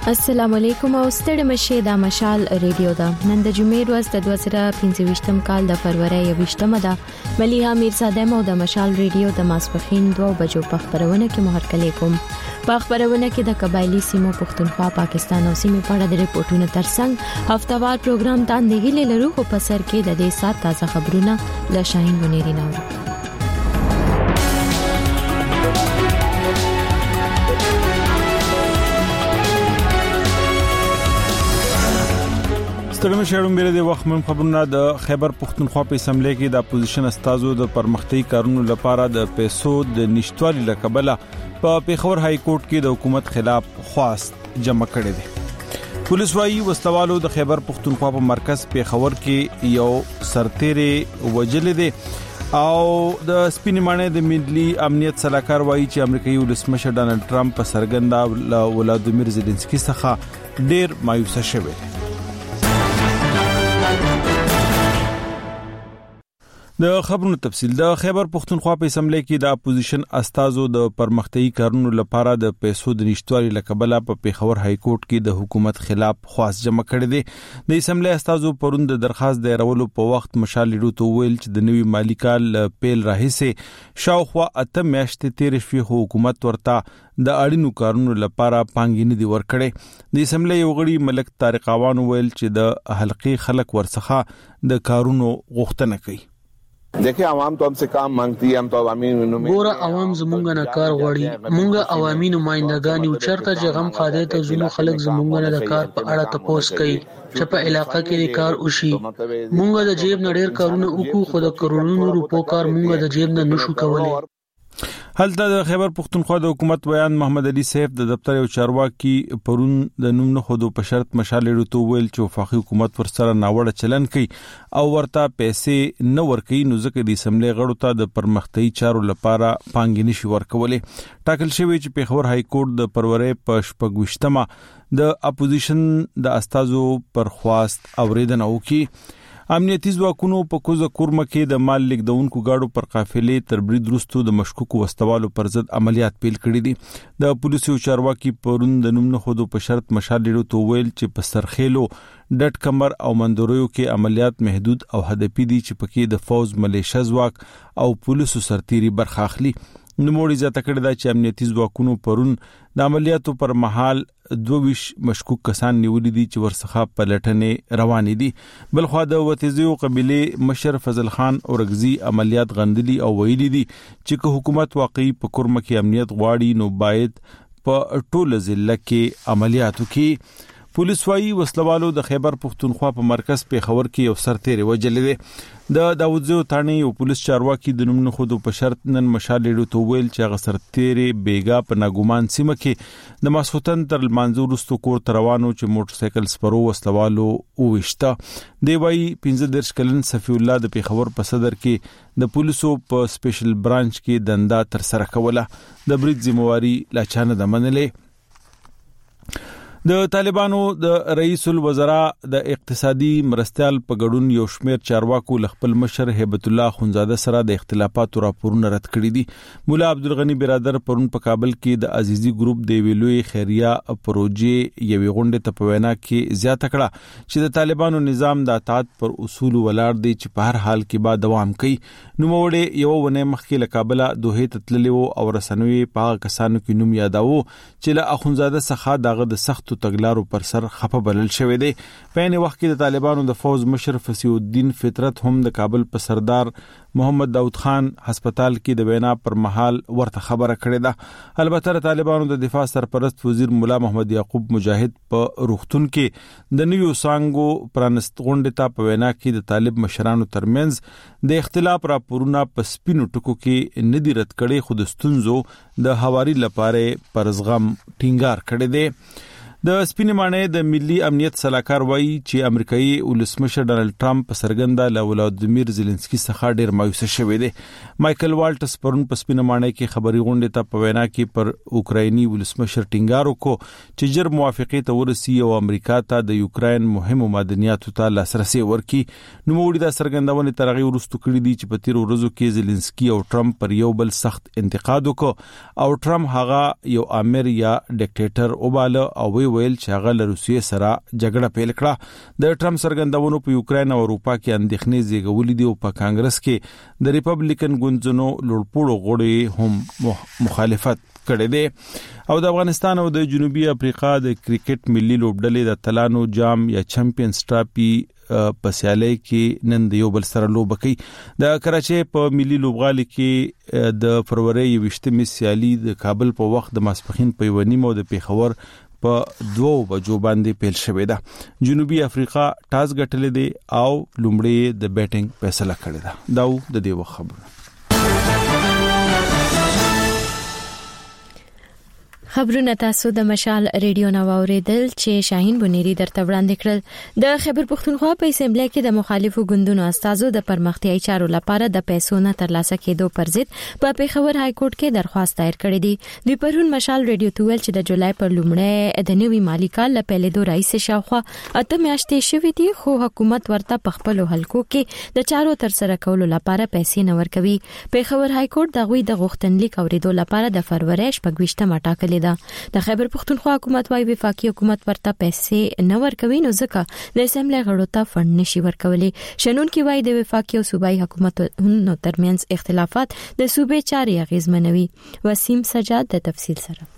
السلام علیکم او ستړي مشه د مشال ریډیو دا نن د جمعې ورځ د 2025م کال د فروری 28مه ده مليها میرزاده مو د مشال ریډیو د ماسپخین 2 بجو په خبرونه کې مهرکلې کوم په خبرونه کې د قبایلی سیمو پښتونخوا پاکستان او سیمې په اړه د ریپورتونو ترڅنګ هفتوار پروګرام تاندې هیله لرو خو په سر کې د دې سات تازه خبرونه له شاهین ونيري نو ستړي مشرون بیره د وخت من خبرونه د خیبر پښتونخوا په اسمبلی کې د اپوزیشن استازو د پرمختي کارونو لپاره د پیسو د نشټوالي لکبله په پیښور های کورټ کې د حکومت خلاف خواست جمع کړي دي. پولیس وايي وسلوالو د خیبر پښتونخوا په مرکز پیښور کې یو سرتيري وجلې دي او د سپینمانه د ملي امنیت صلاحکار وايي چې امریکایي ولسمشر ډانلډ ټرمپ په سرګندا ولادیمیر زيلنسکي څخه ډېر مایوسه شوی دی. د خبرونو تفصیل د خیبر پښتونخوا په اسمبلی کې د اپوزیشن استازو د پرمختي کارونو لپاره د پیسو د نشټوالي لکبله په پیښور های کورټ کې د حکومت خلاف خواست جمع کړي دي. د اسمبلی استازو پروند د درخواست د رولو په وخت مشال لیدو ته ویل چې د نوي مالی کال پیل راهیسه شاوخوا 8 میاشتې تیر شوی حکومت ورته د اړینو کارونو لپاره پانګې نه دی ورکړي. د اسمبلی یو غړي ملک طارق اوان ویل چې د حلقي خلک ورڅخه د کارونو غوښتنه کوي. देखिए عوام तो हमसे काम मांगती है हम तो عوامي ګوره عوام زمونږ نه کار غواړي مونږ عوامي نمائندګان یو چرته چې غم خاده ته زونو خلک زمونږ نه د کار په اړه تاسو کوي چې په علاقې کې کار وشي مونږ د جیب نړیر کارونه وکړو خو د کرونو روپو کار مونږ د جیب نه نشو کولای. هلته د خیبر پښتونخوا د حکومت بیان محمد علي سیف د دفتر او چارواکي پرون د نوم نه خودو په شرط مشال لیدو ویل چې وفاقي حکومت ورسره ناوړه چلن کوي او ورته پیسې نه ورکوي نو ځکه د اسمبلی غړو ته د پرمختي چارو لپاره پانګې نشي ورکولې. ټاکل شوی چې پیښور های کورټ د فروری په 28مه د اپوزیشن د استازو پر خواست اوریدنه وکړي. امنیتي ځواکونو په کوزه کورمه کې د مال لیکدونکو گاډو پر قافلې تر برید وروسته د مشکوکو وسوالو پر ضد عملیات پیل کړي دي. د پولیسو چارواکي پرون د نوم نه خودو په شرط مشال لیدو ته ویل چې په سرخېلو ډټ کمر او مندوریو کې عملیات محدود او هدفي دي چې پکې د فوز ملیشه ځواک او پولیسو سرتيري برخه اخلي. نوموړي ځکه کړی دا چې امنیتي ځواکونو پرون د عملیاتو پر مهال 22 مشکوک کسان نیولې دي چې ورڅخه پلټنې روانې دي. بلخو د وتیزیو قبيله مشر فضل خان اورغزي عملیات غندلي او ویلي دي چې حکومت واقعي په کورمه کې امنیت غواړي نو باید په ټوله ضلع کې عملیاتو کې. پولیس وايي وسلوالو د خیبر پښتونخوا په مرکز پیښور کې یو سرتيري وجلې دي. د داوودزو تانی او پولیس چارواکي د نوم نه خودو په شرط نن مشال لیدو ته ویل چې هغه سرتيري بیګا په ناګومان سیمه کې د ماسوتن تر منځور رستو کور روانو چې موټر سایکل سپرو وسلوالو وښتا. دی وايي 15 کلن صفی الله د پیښور په صدر کې د پولیسو په سپیشل برانچ کې دنده تر سره کوله. د برید ذمہواری لا چانه د منلې. د طالبانو د رئیس الوزرا د اقتصادي مرستيال په ګډون یو شمېر چارواکو خپل مشر هیبت الله خونزاده سره د اختلافاتو راپورونه رد کړی دي. مولا عبدالغنی برادر پرون په کابل کې د عزیزي ګروپ د ویلوي خیریه پروژې یوې غونډې ته په وینا کې زیاته کړه چې د طالبانو نظام د اطاعت پر اصول ولاړ دی چې په هر حال کې به دوام کوي. نو موړې یو ونه مخکې له کابل دوه ته تللی او رسنوي په کسانو کې نوم یاداو چې له اخونزاده څخه دغه د سخت تګلارو پر سر خپه بلل شوې دي. په یوه وخت کې د طالبانو د فوز مشر فصیح الدین فطرت هم د کابل په سردار محمد داود خان هسپتال کې د وینا پر مهال ورته خبره کړې ده. البته د طالبانو د دفاع سرپرست وزیر مولا محمد یعقوب مجاهد په روغتون کې د نیو سانګو پرانست غونډه ته په وینا کې د طالب مشرانو ترمنځ د اختلاف راپورونه په سپینو ټکو کې ندی رد کړي خو د ستونزو د حواري لپاره پرزغم ټینګار کړي دي. د سپینمانه د ملي امنیت صلاحکار وایي چې امریکایي ولسمشر ډانلډ ټرمپ په سرګندا ولادیمیر زيلنسکي څخه ډېر مایوسه شوی دی. مایکل والټس پرون په سپینمانه کې خبري غونډه ته په وینا کې پر اوکرایني ولسمشر ټینګار وکړ چې جر موافقه ته ورسي او امریکا ته د یوکرين مهمو معدنیاتو ته لاسرسي ورکړي. نو موږ د سرګندونه ترغي ورستو کړی دي چې په تیر ورځو کې زيلنسکي او ټرمپ پر یو بل سخت انتقاد وکړ او ټرمپ هغه یو امر یا ډیکټیټر وباله او ویل چې هغه له روسیې سره جګړه پیل کړه. د ټرمپ څرګندونو په یوکرين او اروپا کې اندېښنې زیږولې دي او په کانګرس کې د ریپبلیکن ګوندونو لوړپوړو غړي هم مخالفت کړی دی. او د افغانستان او د جنوبي افریقا د کرکټ ملي لوبډلې د تلانو جام یا چمپیونز ټرافي په سیالي کې نن د یو بل سره لوبه کوي. د کراچۍ په ملي لوبغالي کې د فروری 28مې سیالي د کابل په وخت د ماسپخین په 1:30 او د پیښور په 2 بجو باندې پیل شوې ده. جنوبي افریقا ټاس ګټلې دی او لومړی د بیټینګ فیصله کړې ده. دا د دې خبره. خبرونه تاسو د مشال ریډیو نو اوریدل چې شاهین بنيري درته وړاندې کړل. د خیبر پختونخوا په اسمبلی کې د مخالفو ګوندونو استازو د پرمختیايي چارو لپاره د پیسو نه ترلاسه کېدو پر ضد په پیښور های کورټ کې درخواست دایر کړی دی. دوی پرون مشال ریډیو ته ویل چې د جولای پر لومړی د نوي مالی کال له پیلېدو راځي شاوخوا 8 میاشتې شوې دي خو حکومت ورته په خپل حلقو کې د چارو تر سره کولو لپاره پیسې نه ورکوي. پیښور های کورټ دغوی د غوښتنلیک اوریدو لپاره د فروری 28 ټاکلې د خیبر پختونخوا حکومت وايي وفاقي حکومت ورته پیسې نه ورکوي نو ځکه د اسمبلی غړو ته فند نشي ورکولي. شنون کې وايي د وفاقي او صوبایي حکومتونو ترمنځ اختلافات د صوبې چارې اغیزمنوي. وسیم سجاد د تفصیل سره.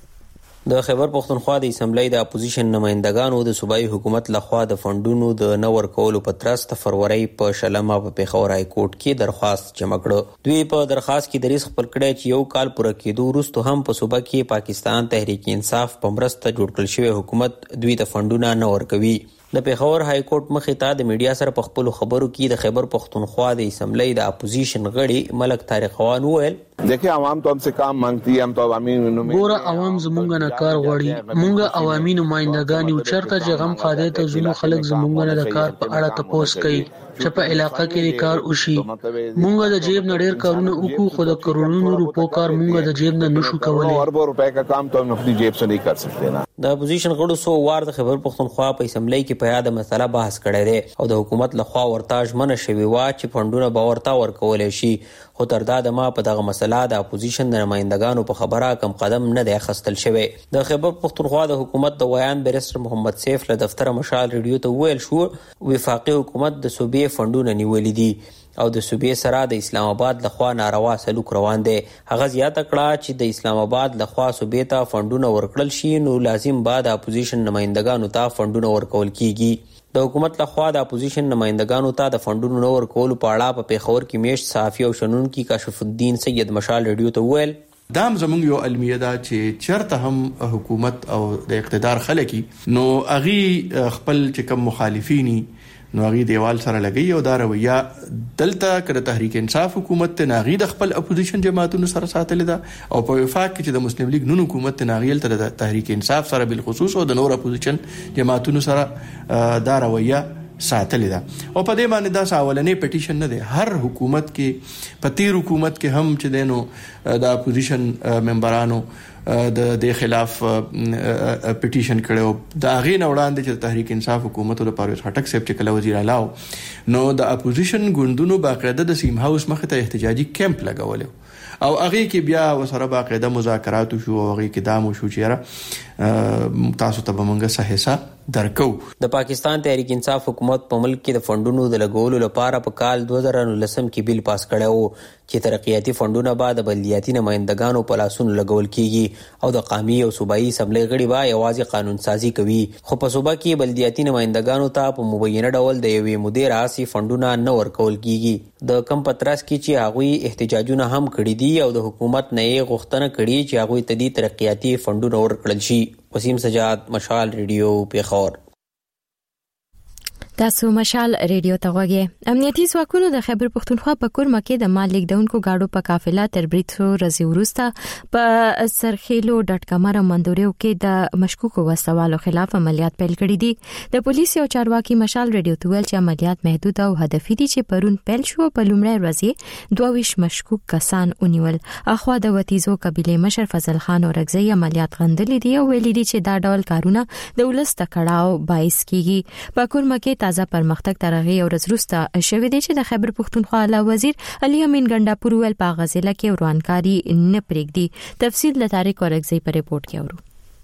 د خیبر پختونخوا د اسمبلی د اپوزیشن نمائندگانو د صوبایي حکومت لخوا د فندونو د نه ورکولو په ترڅ د فروری په شلمه په پیښور های کورټ کې درخواست جمع کړ. دوی په درخواست کې دریس خپل کړی چې یو کال پوره کېدو وروسته هم په صوبه کې پاکستان تحریک انصاف په مرسته جوړ کړل شوی حکومت دوی ته فندونه نه ورکوي. د پیښور های کورټ مخې ته د میډیا سره په خپل خبرو کې د خیبر پختونخوا د اسمبلی د اپوزیشن غړي ملک طارق خوان وویل देखिए आवाम तो हमसे काम मांगती है हम तो अवामी ګوره عوام زمونږ نه کار غواړي مونږ عوامي نمائندګان یو چرته چې غم خاده ته زونو خلک زمونږ نه د کار په اړه تاسو کوي چې په علاقې کې کار وشي مونږ د جیب نړیر کارونه وکړو خو د کرونو روپو کار مونږ د جیب نه نشو کولای اربوں روپے کا کام تو ہم اپنی جیب سے نہیں کر سکتے نا. د اپوزیشن غړو سو وار د خیبر پختونخوا په اسمبلی کې په یاد مسله بحث کړی دی او د حکومت لخوا ورتاج منه شوی وا چې فندونه باورتا ورکول شي خو تر دا د ما په دغه مسله د اپوزیشن د نمائندګانو په خبره کم قدم نه دی اخیستل شوی. د خیبر پختونخوا د حکومت د ویان بیرستر محمد سیف له دفتر مشال ریډیو ته ویل شو وفاقي حکومت د صوبې فندونه نیولې دي او د صوبې سره د اسلام آباد لخوا ناروا سلوک روان دی. هغه زیاته کړه چې د اسلام آباد لخوا صوبې ته فندونه ورکړل شي نو لازم بعد اپوزیشن نمائندګانو ته فندونه ورکول کیږي. د حکومت لخوا د اپوزیشن نمائندګانو ته د فندونو نو ورکول په اړه په پیښور کې میشت صحافي او شنونکي کاشف الدین سید مشال ریډیو ته ویل دام زمونږ یو علمیه ده چې چرته هم حکومت او د اقتدار خلکی نو اغي خپل چې کوم مخالفینی نو هغه دیوال سره لګي او دا رویه دلته کړه تحریک انصاف حکومت ته ناغي د خپل اپوزیشن جماعتونو سره ساتل ده او په وفاق کې چې د مسلم لیگ نون حکومت ته ناغي تل د تحریک انصاف سره بل خصوص او د نور اپوزیشن جماعتونو سره دا رویه ساتل ده او په دې باندې دا اولنې پټیشن نه ده. هر حکومت کې پتیر حکومت کې هم چې دینو د اپوزیشن ممبرانو د خلاف پټیشن کړو دا غي نه وړاندې چې تحریک انصاف حکومت له پارویز خټک صاحب چې کله وزیر اعلی نو د اپوزیشن ګوندونو باقاعده د سیم هاوس مخ ته احتجاجي کیمپ لګول او هغه کې بیا وسره باقاعده مذاکرات شو او هغه کې دامو شو چې تاسو ته بمنګه صحیحه درکو. د پاکستان تحریک انصاف حکومت په ملک کې د فندونو د لګولو لپاره په کال 2019 کې بیل پاس کړو چې ترقیاتي فندونه بعد بلدیاتي نمائندګانو په لاسونو لګول کیږي او د قومي او صوبایي اسمبلی غړي با یوازې قانون سازي کوي خو په صوبه کې بلدیاتي نمائندګانو ته په مبینه ډول د یوې مودې راسي فندونه نه ورکول کیږي. د کم پترس کې چې هغوی احتجاجونه هم کړي دي او د حکومت نه یې غوښتنه کړي چې هغوی ته د ترقیاتي فندونه ورکړل شي. وسیم سجاد مشال ریډیو پیښور. تاسو مشال ریډیو ته غوږی. امنیتي ځواکونو د خیبر پختونخوا په کورمه کې د مال لیکدونکو گاډو په قافله تر بریټو رضی ورسته په سرخیلو ډټ کمر مندوریو کې د مشکوکو وسوالو خلاف عملیات پیل کړي دي. د پولیس او چارواکي مشال ریډیو ته ویل چې عملیات محدود او هدفي دي چې پرون پیل شو. په لومړی ورځ 22 مشکوک کسان ونیول. اخوا د وتیزو قبيله مشر فضل خان اورګزی عملیات غندلې دي او ویلي دي چې دا ډول کارونه د ولس تکړاو باعث کیږي. په کورمه کې تازه پرمختګ ترغه او رزروسته شوې دي چې د خیبر پختونخوا اعلی وزیر علي امین ګنڈاپور ول په غزله کې ورانکاری نه پرېږدي. تفصیل د تاریخ اورګزی په ریپورت کې اورو.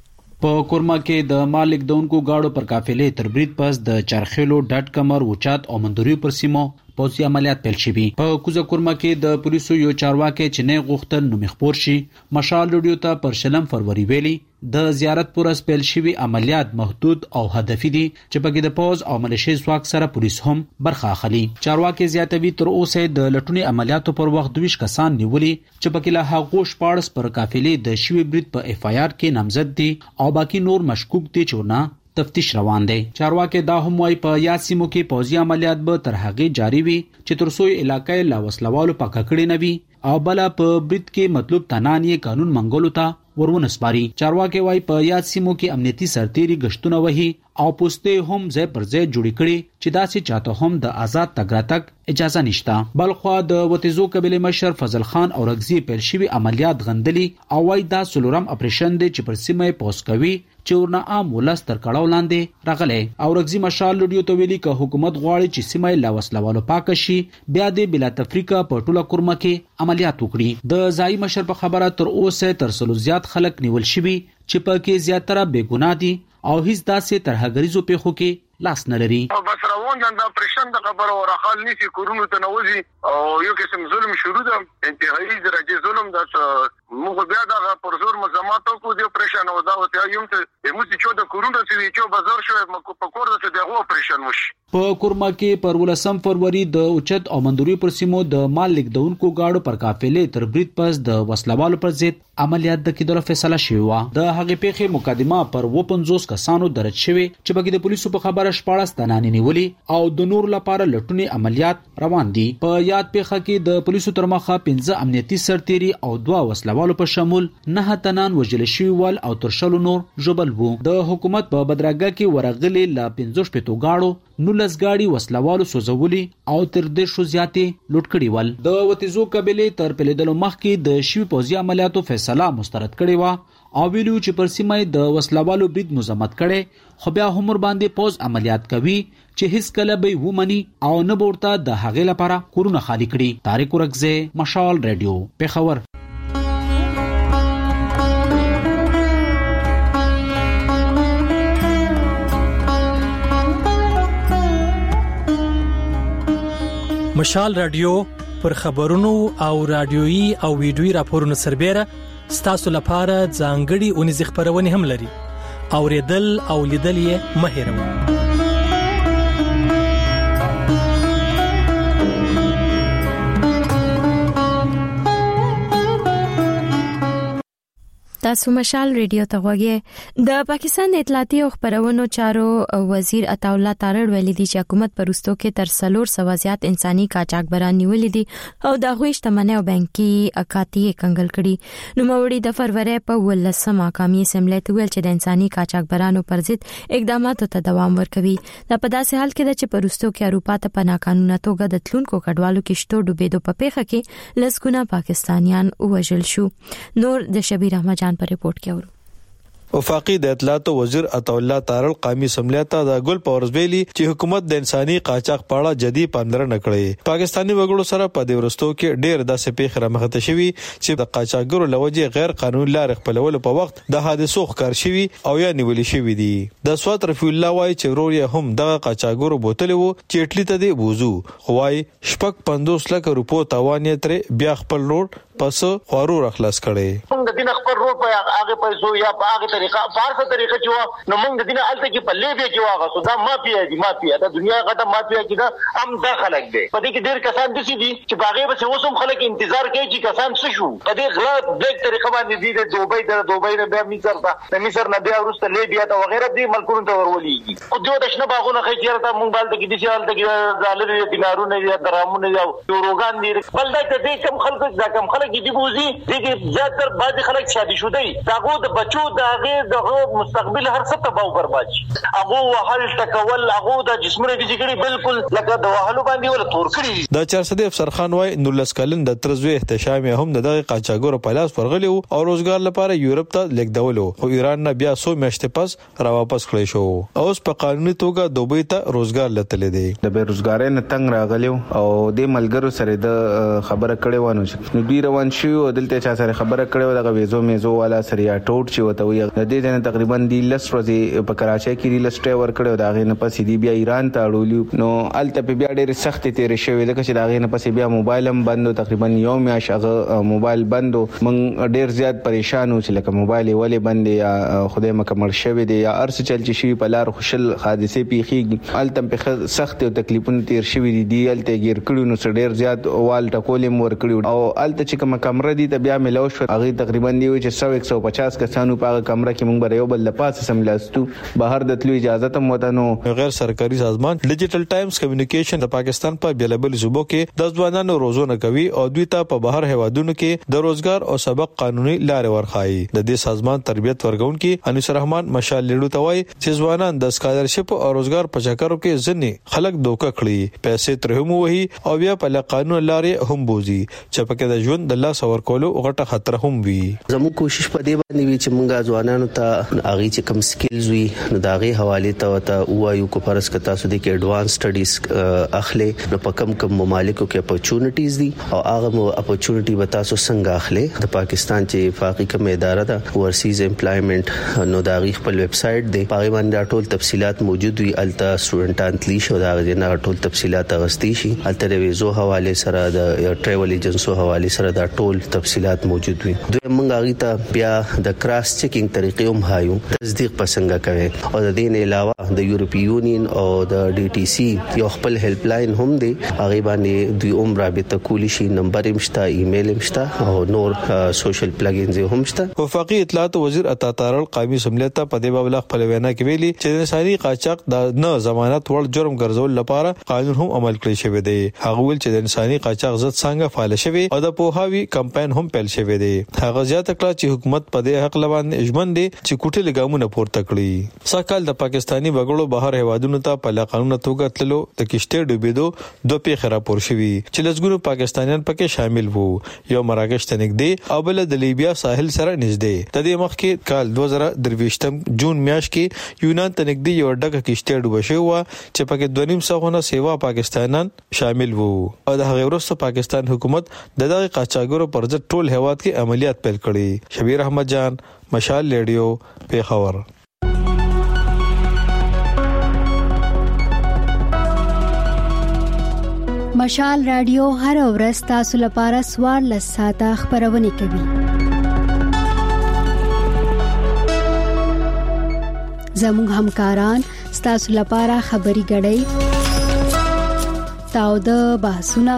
په کورما کې د مالک دونکو گاډو پر قافلې تر برید پس د چرخیلو ډټ کمر وچات او مندوري پر سیمو پوځي عملیات پیل شوي. په کوزه کورما کې د پولیسو یو چارواکي چې نه غوښتل نو مخبور شي مشال رادیو ته پر 2 فروری ویلي د زیارت پورس پیل شوي عملیات محدود او هدفي دي چې پکې د پوز او ملیشي ځواک سره پولیس هم برخه اخلي. چارواکي زیاتوي تر اوسه د لټونی عملیاتو پر وخت 20 کسان نیولي چې پکې له هغو 14 پر قافلې د شوي برید په اف آی آر کې نامزد دي او باقی نور مشکوک دي چې ونه تفتیش روان دی. چارواکي دا هم وايي په یاد سیمو کې پوځي عملیات به تر هغه جاری وي چې تر څو علاقې لا وسلوالو پاکه کړي نه وي او بل په برید کې مطلوب تنانې قانون منګولو ته ورونه سپاري. چارواکي وايي په یاد سیمو کې امنیتي سرتيري گشتونه وهي او پوسټه هم ځای پر ځای جوړی کړي چې داسې چاته هم د آزاد تګ راتګ اجازه نشته. بلخوا د وتیزو قبيله مشر فضل خان او رغزي پیل شوی عملیات غندلي او وايي دا سلورم اپریشن دی چې پر سیمه پوس کوي چې ورنه عام ولس تر کړهو لاندې راغلي. او رغزي مشال رادیو ته ویلي ک حکومت غواړي چې سیمه لا وسلوالو پاک شي بیا د بلا تفریقه په ټوله کورما کې عملیات وکړي. د ځای مشر په خبره تر اوسه تر سلو زیات خلک نیول شوي چې په کې زیاتره بے ګناه دي او هیڅ داسې ترهګریزو پیښو کې لاس نه لري. بس روان جان دا پرشن د خبره ورخال نشي کورونو ته نوځي او یو قسم ظلم شروع ده انتهایی درجه ظلم ده موږ بیا دا پر زور مزامات کو دی پرشن او دا ته یم ته موږ چې د کورونو سوي چې بازار شوی په کور ده ته هغه پرشن وشي. په کورما کې پر 18 فروری د اوچت او مندوري پر سیمو د مالک دونکو گاډو پر قافلې تر برید پس د وسلوالو پر ضد عملیات د کېدلو فیصله شوی و. د هغې پیښې مقدمه پر 50 کسانو درج شوی چې بګې د پولیسو په خبره 14 تنانې نیولي او د نور لپاره لټونی عملیات روان دي. په یاد پیښه کې د پولیسو تر مخه 15 امنیتي سرتيري او 2 وسلوالو په شمول 9 تنان وژل شوي ول او تر شلو نور ژوبل وو. د حکومت په بدرګه کې ورغلي لا 15 پېټو گاډو 19 گاډي وسلوالو سوزولي او تر 100 زیاتې لوټ کړي ول. د وتیزو قبيله تر پلیدلو مخکې د شوي پوځي عملیاتو فیصله مسترد کړي و او ویلو چې پر سیمه د وسلوالو برید مزمت کړي خو بیا هم باندې پوز عملیات کوي چې هیڅ کله به ومني او نه ورته د هغې لپاره کورونه خالی کړي. طارق ورغزه مشال رادیو پیښور. مشال رادیو پر خبرونو او رادیويي او ویډیويي راپورونو سربېره ستاسو لپاره ځانګړي اونیز خبرونه هم لري. اوریدل او لیدل یې مه هېروئ. تاسو مشال ریډیو ته غوږی. د پاکستان اطلاعاتي او خبرونو چارو وزیر عطا الله تارړ ویلي دی چې حکومت پرستو کې تر 400 زیات انساني قاچاقبران نیولې دي او د غوښ شتمنۍ او بانکي اکاتی کنګل کړي. نو موري د فروری په 18 قومي اسمبلی ته ویل چې د انساني قاچاقبرانو پر ضد اقداماتو ته دوام ورکوي. دا په داسې حال کې چې پرستو کې اروپا ته په ناقانونه توګه د تلونکو کډوالو کې شتو ډوبېدو په پیښه کې لسګونه پاکستانیان وژل شو. نور د شبیر احمد پر رپورت کې اورو. وفاقي د اطلاعات وزیر عطا الله تارړ قومي اسمبلی ته د ګل پاورزبيلي چې حکومت د انساني قاچاق پاړه جدي پاملرنه کړې. پاکستاني وګړو سره په دې ورستو کې ډېر داسې پیښې رامخته شوي چې د قاچاقګرو لوجه غیر قانوني لار خپلول په وخت د حادثو ښکار شوي او یا نیولې شوي دي. د سوات رفیع الله وايي چې ورور یې هم د قاچاقګرو بوتل وو چې اټلی ته دی ووزو خوای شپک 50 لک روپو تاوان یې تر بیا خپل روډ پس خورو راخلاص کړي. موږ د دین خبر روډ په هغه پیسو یا په هغه طریقه فارسه طریقه چې نو موږ د دین الته کې په لیبیا کې واغه دا مافیا د دنیا غټه مافیا کې دا هم داخله ده. په دې کې ډېر کسان دي چې باغې به اوسم خلک انتظار کوي چې کسان څه شو په دې غلط بلیک طریقه باندې دي د دوبۍ نه بیا مصر ته د مصر نه بیا ورسته لیبیا ته وغیرہ دي ملکونو ته ورولېږي او دوه د شنه باغونه خې چیرته موږ بالته کې دي چې الته کې ډالر دینارونه یا درامونه یا یوروګان دي بل دا دې کم خلک دا کم خلک دي بوزي دغه زیاتره بعض خلک شادي شوه دي داغه د بچو دغه مستقبل هر څه تباہ برباد شي. هغه وحل تکول هغه د جسمونو دي چې بالکل لکه د وحلو باندې ول تور کړی. د 400 افسر خان وای 19 کلن د ترزوی احتشام هم د دغه قاچاګورو په لاس ورغلی او روزګار لپاره یورپ ته لیکدولو خو ایران نه بیا 100 میاشتې پس را واپس کړی شو او اوس په قانوني توګه دوبۍ ته روزګار لته لیدي. د بیروزګارۍ نه تنگ راغلیو او د ملګرو سره د خبره کړې وانه نو ډیره روان شو دلته چا سره خبره کړو د ویزو والا سره یا ټوټ چې وته وي د دې نه تقریبا د لس ورځې په کراچۍ کې ریلسټ ور کړو دا غي نه پسې دی بیا ایران ته اړولیو نو الته په بیا ډېر سخت تیر شوی د چې دا غي نه پسې بیا موبایل هم بندو تقریبا یو میاش هغه موبایل بندو من ډېر زیات پریشان و چې لکه موبایل ولې بند یا خدای مکمل شوی دی یا ارس چل چې شي په لار خوشل حادثه پیخي الته په سخت او تکلیفونه تیر شوی دی الته غیر کړو نو ډېر زیات وال ټکولم ور کړو او الته چې کوم کمره دی ته بیا ملو شو هغه تقریبا دی چې 150 کسانو په کمره کې موږ به یو بل لپاسه سملاستو بهر د تلو اجازه ته مودانو غیر سرکاري سازمان ډیجیټل ټایمز کمیونیکیشن د پاکستان په بیلابل صوبو کې د ځوانانو روزونه کوي او دوی ته په بهر هوادونو کې د روزګار او سبق قانوني لارې ورخایي د دې سازمان تربیت ورغونکي انیس الرحمن مشال لیډو توای چې ځوانان د سکالرشپ او روزګار په چکرو کې ځنې خلک دوکه کړی پیسې ترهم وهي او بیا په قانون لارې هم بوزي چې پکې د ژوند د الله سور کولو غټه خطر هم وي زموږ کوشش په دې باندې وی چې موږ ځوانانو ته اغه چې کم سکلز وي نو دا غي حواله ته وایو کو پرس کتا سو دي کې اډوانس سټډیز اخلي نو په کم ممالکو کې اپورچونټیز دي او هغه اپورچونټي وتا سو څنګه اخلي د پاکستان چې وفاقي کوم اداره ده ورسیز امپلایمنٹ نو دا غي خپل ویب سټ دی په باندې ټول تفصيلات موجود وي التا سټوډنټان تلی شو دا غي نه ټول تفصيلات غستې شي الته د ویزو حواله سره د ټریول ایجنسو حواله سره دا ټول تفصيلات موجود وي دوی موږ غي ته بیا د کراس چیکینګ طریقې هم هایو تصدیق پسنګ کوي او د دې نه علاوه د یورپی یونین او د ډي ټي سي یو خپل هیلپ لاین هم دی هغه باندې دوی هم رابطه کولی شي نمبر مشته ایمیل مشته او نور سوشل پلګینز هم شته وفاقي اطلاعات وزیر عطا تارل قومي سملیت په دې باب خپل وینا کې ویلي چې د انساني قاچاق د نه ضمانت ور جرم ګرځول لپاره قانون هم عمل کړی شوی دی هغه ول چې د انساني قاچاق ضد څنګه فعال شوی او د پوهاوی کمپاین هم پیل شوی دی هغه زیاته کړه چې حکومت په دې حق لبان اجمن دي چې کوټه لګامونه پورته کړی ساکال د پاکستانی بغړو بهر هوادونو ته په قانون توګه تللو د کشته ډوبېدو دوه پیښې راپور شوې چې لږګونو پاکستانیان پکې شامل وو یو مراکش ته نږدې او بل د لیبیا ساحل سره نږدې د دې مخکې کال 2023 جون میاشت کې یونان ته نږدې یو ډګه کشته ډوبه شوې و چې پکې 2.5 سغونه سیوا پاکستانیان شامل وو او د هغه وروسته پاکستان حکومت دغه قاچاګرو پر ضد ټول هواد کې عملیات پیل کړي شبیر احمد جان مشال ریډیو پیښور مشال رادیو هر ورځ تاسو لپاره سوار لساته خبرونه کوي زموږ همکاران تاسو لپاره خبري غړي تاو د بحثونه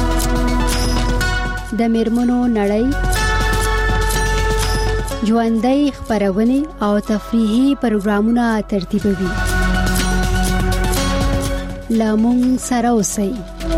د میرمنو نړۍ ژوندۍ خبرونه او تفریحي پروګرامونه ترتیبوي لامون سره اوسئ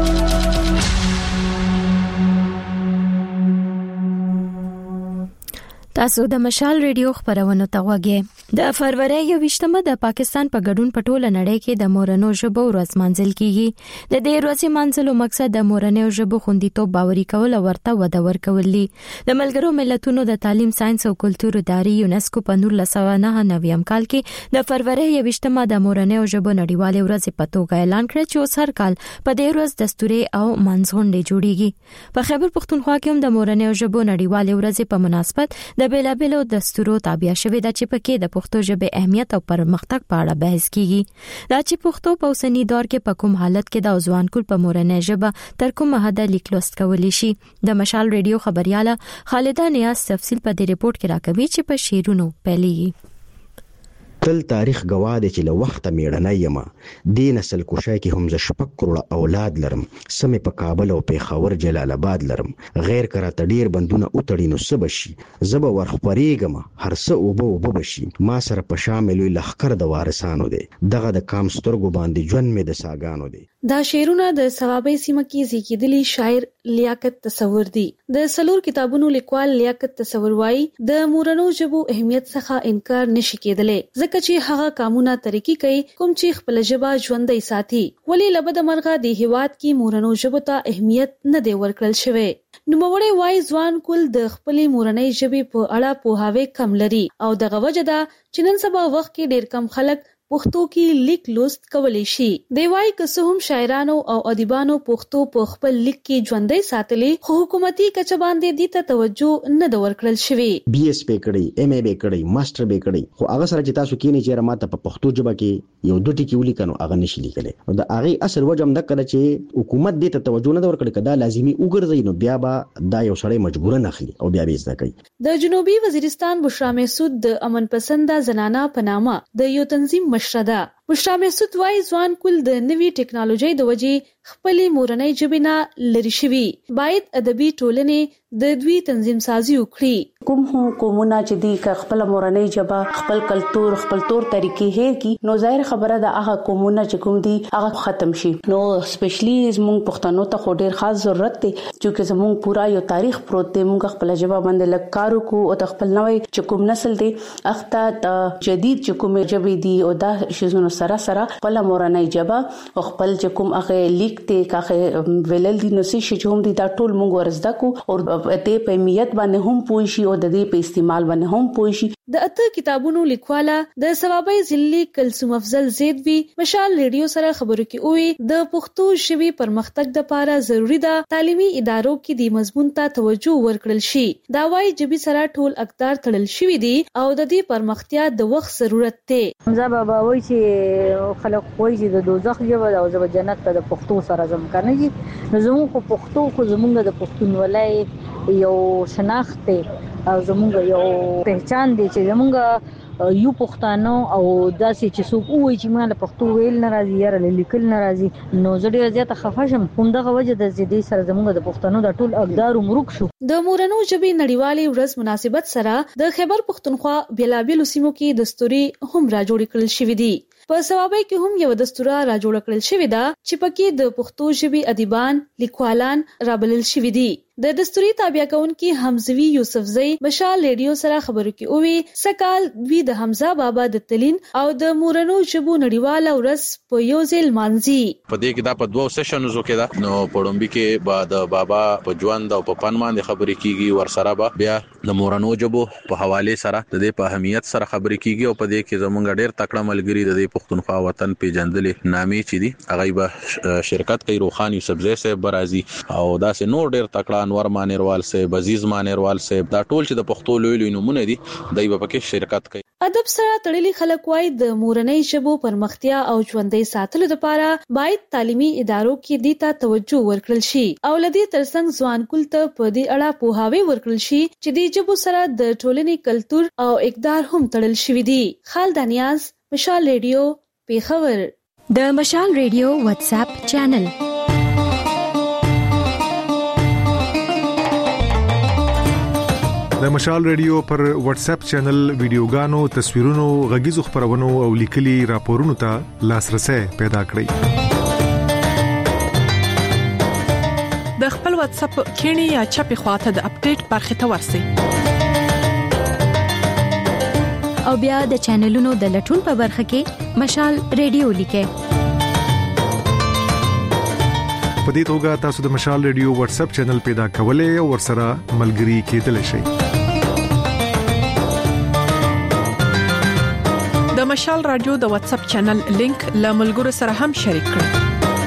تاسو د مشال ریډیو خبرونه تاوګه د فروری 28مه د پاکستان په ګډون پټوله نړۍ کې د مورنو ژبو ورځ منځل کیږي د دې ورځې منځلو مقصد د مورنو ژبو خوندیتوب باوري کول او ورته وده ورکول دي د ملګرو ملتونو د تعلیم ساينس او کلتور ادارې یونسکو په 1999 کال کې د فروری 28مه د مورنو ژبو نړیواله ورځ په توګه اعلان کړ چې هر کال په دې ورځ دستوري او منځغونډې جوړیږي په خیبر پختونخوا کې هم د مورنو ژبو نړیواله ورځ په مناسبت د بیلابلو دستورو تابع شوی د چې پکې د پښتو ژبې اهمیت او پرمختګ په اړه بحث کیږي دا چې پښتو په اوسنی دور کې په کوم حالت کې د ځوان کول په مورنۍ ژبه تر کومه حد لیکلوست کولی شي د مشال ریډیو خبرياله خالده نیاز تفصیل په دې ریپورت کې راکوي چې په شیرونو پیلېږي تل تاریخ گواه دی چې له وخته میړنی یم د نسل کوشای کې هم ز شپږ کروڑه اولاد لرم سمې په کابل او پیښور جلال آباد لرم غیر کرا تډیر بندونه او تړینو سبشي زب ورخپریګم هر څه او به بشي ما سره په شامل لخر د وارثانو دی دغه د کام سترګو باندې ژوند می د ساګانو دی دا شعرونه د ثوابي سیمه کې زیږیدلی شاعر لیاقت تصور دی د سلور کتابونو لیکوال لیاقت تصور وايي د مورنو ژبو اهمیت څخه انکار نشي کېدلی ځکه چې هغه قانونا طریقې کوي کوم چې خپل ژبه ژوندۍ ساتي ولی لبد مرغه د هیواد کې مورنو ژبو ته اهمیت نه دی ورکړل شوی نوموړی وايي ځوان کول د خپلې مورنۍ ژبې په اړه پوهاوی کم لري او دغه وجه ده چې نن سبا وخت کې ډېر کم خلک پښتو کې لیک لوست کولای شي. دی وايي که څه هم شاعرانو او ادیبانو پښتو په خپل لیک کې ژوندۍ ساتلې، خو حکومتي کچه باندې دې ته توجه نه د ورکړل شوی. بي اس پی کړی، ایم ای بي کړی، ماستر به کړی، خو هغه سره چې تاسو کې نه چیرې ماته په پښتو ژبه کې یو دوه ټکي ولیکنو هغه نشي لیکلی. او د هغه اصل وجه هم دا کړه چې حکومت دې ته توجه نه ورکړي، کدا لازمي وګرځي نو بیا به دا یو سړی مجبور نه اخلي او بیا به زده کوي. د جنوبي وزیرستان بشرا محسود د امن پسنده زنانه په نامه د یو تنظیم مشره ده. بشرا محسود وايي ځوان کول د نوي ټکنالوژي د وجې خپلې مورنۍ ژبې نه لري شوي، باید ادبي ټولنې د دوی تنظیم سازي وکړي. کوم قومونه چې دی خپل مورنۍ ژبه، خپل کلتور، خپل تور طریقې هیر کی، نو ظاهر خبره ده هغه قومونه چې کوم دي هغه ختم شي. نو سپیشلی زموږ پښتنو ته خو ډیر خاص ضرورت دی چې زموږ پورا یو تاریخ پروت دی. موږ خپل ژبه باندې لږ کار وکړو او د خپل نوې چې کوم نسل دی اخته جدید چې کوم ژبې دی او دا شیزونه سره خپل مورنۍ ژبه او خپل چې کوم هغه لیک ته کاغه ویلل دي نو چې هم دي دا ټول موږ ورزده کو او ته په اهمیت باندې هم پوي شي او د دې په استعمال باندې هم پوي شي. د اته کتابونو لیکواله د ثوابي ضلع کلثوم افضل زیدوی مشال ریډیو سره خبرو کې وی د پښتو ژبې پرمختګ لپاره ضروری ده تعلیمي ادارو کې د مضمون ته توجه ورکړل شي. دا وايي ژبې سره ټول اقدار تړل شوی دي او د دې پرمختیا د وخت ضرورت دی. حمزه بابا وایي چې خلک وایي چې د دوزخ ژبه او د جنت ته د پښتو سره زم کنه دي. نو زموږ پښتو خو زموږ د پښتونولۍ یو شناخت او زموږ یو پہچان دی چې زموږ یو پښتانه او داسې چې څوک وایي چې موږ له پښتو ویل ناراضي یا لیکل ناراضي، نو زه ډېر زیاته خفه شم. همدغه وجه د دې سره زموږ د پښتنو د ټول اقدار مرګ شو. د مورنو ژبې نړیوالې ورځ مناسبت سره د خیبر پښتونخوا بیلابیلو سیمو کې دستوري هم راجوړ کړل شوې دي. په ثوابي کې هم یو دستوره راجوړ کړل شوې ده چې پکې د پښتو ژبې ادیبان لیکوالان رابلل شوي دي. د دستوري تابع کونکي حمزوي یوسفزئی مشال ریډیو سره خبرو کې اووي سکال دوی د حمزه بابا د تلین او د مورنو ژبو نړیواله ورځ په یو ځل مانځي. په دې کې دا په دوه سیشنز کې دا نو پړومبي کې بعد بابا په ژوند او په پن باندې خبرې کیږي، ورسره به بیا د مورنو ژبو په حواله سره د دې په اهمیت سره خبرې کیږي او په دې کې زمونږ ډېر تکړه ملګری د پښتونخوا وطن پیژندلې نامې چې دي هغه به شرکت کوي. روخان یوسفزئی صاحب برازي او داسې نور ډېر تکړه انور مانیروال صاحب، عزیز مانیروال صاحب، دا ټول چې د پښتو لوی نمونه دي دای په کې شرکت کوي. ادب سره تړلي خلک وايي د مورنۍ ژبو پرمختیا او ژوندۍ ساتلو لپاره باید تعلیمي ادارو کې دې ته توجه ورکړل شي او لدی ترڅنګ ځوان کول ته په دې اړه پوهاوی ورکړل شي چې د ژبو سره د ټولنې کلتور او اقدار هم تړل شوی دي. خالد نیاز، مشال ریډیو، پیښور. د مشال ریډیو واتس اپ چینل د مشال ریډیو پر واتس اپ چینل ویډیوګانو، تصویرونو، غږیزو خبرونو او لیکلي راپورونو ته لاسرسي پیدا کړئ. د خپل واتس اپ کینی یا چپی خواته د اپډیټ برخه ته ورسئ او بیا د چینلونو د لټون په برخه کې مشال ریډیو لیکئ. په دې توګه تاسو د مشال ریډیو واتس اپ چینل پیدا کولای او ورسره ملګري کېدلی شئ. د مشال رادیو د واتس اپ چینل لینک له ملګرو سره هم شریک کړئ.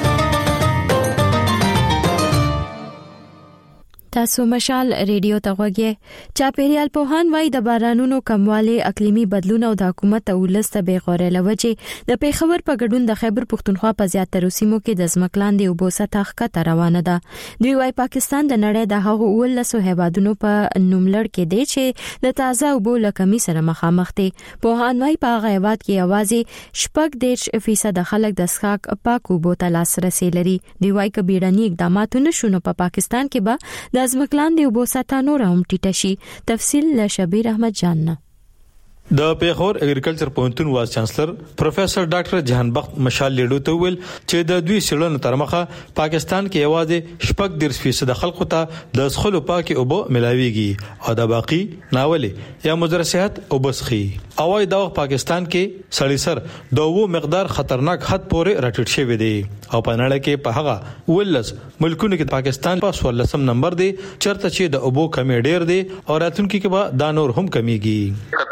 تاسو مشال ریډیو ته غوږی. چاپیریال پوهان وايي د بارانونو کموالی، اقلیمي بدلون او د حکومت او ولست به غوړې لوجه د پیښور په ګډون د خیبر پښتونخوا په زیاتره سیمو کې د ځمکلاندې او بوسه تخکته روانه ده. دوی وايي پاکستان د نړۍ د هغو 19 هیوادونو په نوملړ کې دی چې د تازه اوبو له کمی سره مخامخ دي. پوهان وايي په هغه هیواد کې یوازې 14% خلک د څښاک پاکو اوبو ته لاسرسي لري. دوی وايي ک بیړني اقدامات نشونه په پاکستان کې به د ځمکلاندې اوبو سطح نور هم ټیټه شي. تفصیل له شبیر احمد جان نه. د پیښور اګریکلچر پوهنتون وایس چانسلر پروفیسور ډاکټر جهان بخت مشال لیډو ته ویل چې د دوی سړنو ترمخه پاکستان کې یوازې 14% خلکو ته د څښلو پاکي اوبو ملاويږي او د باقي ناولي یا مضر صحت او بسخي. اوای دا پاکستان کې سړی سر د اوبو مقدار خطرناک حد پورې راټیټ شوی دی او په نړۍ کې په هغه ولس ملکونو کې پاکستان په 14 نمبر دی چرته چې د اوبو کمی ډیر دی او راتلونکي کې به دا نور هم کمیږي. کتا سود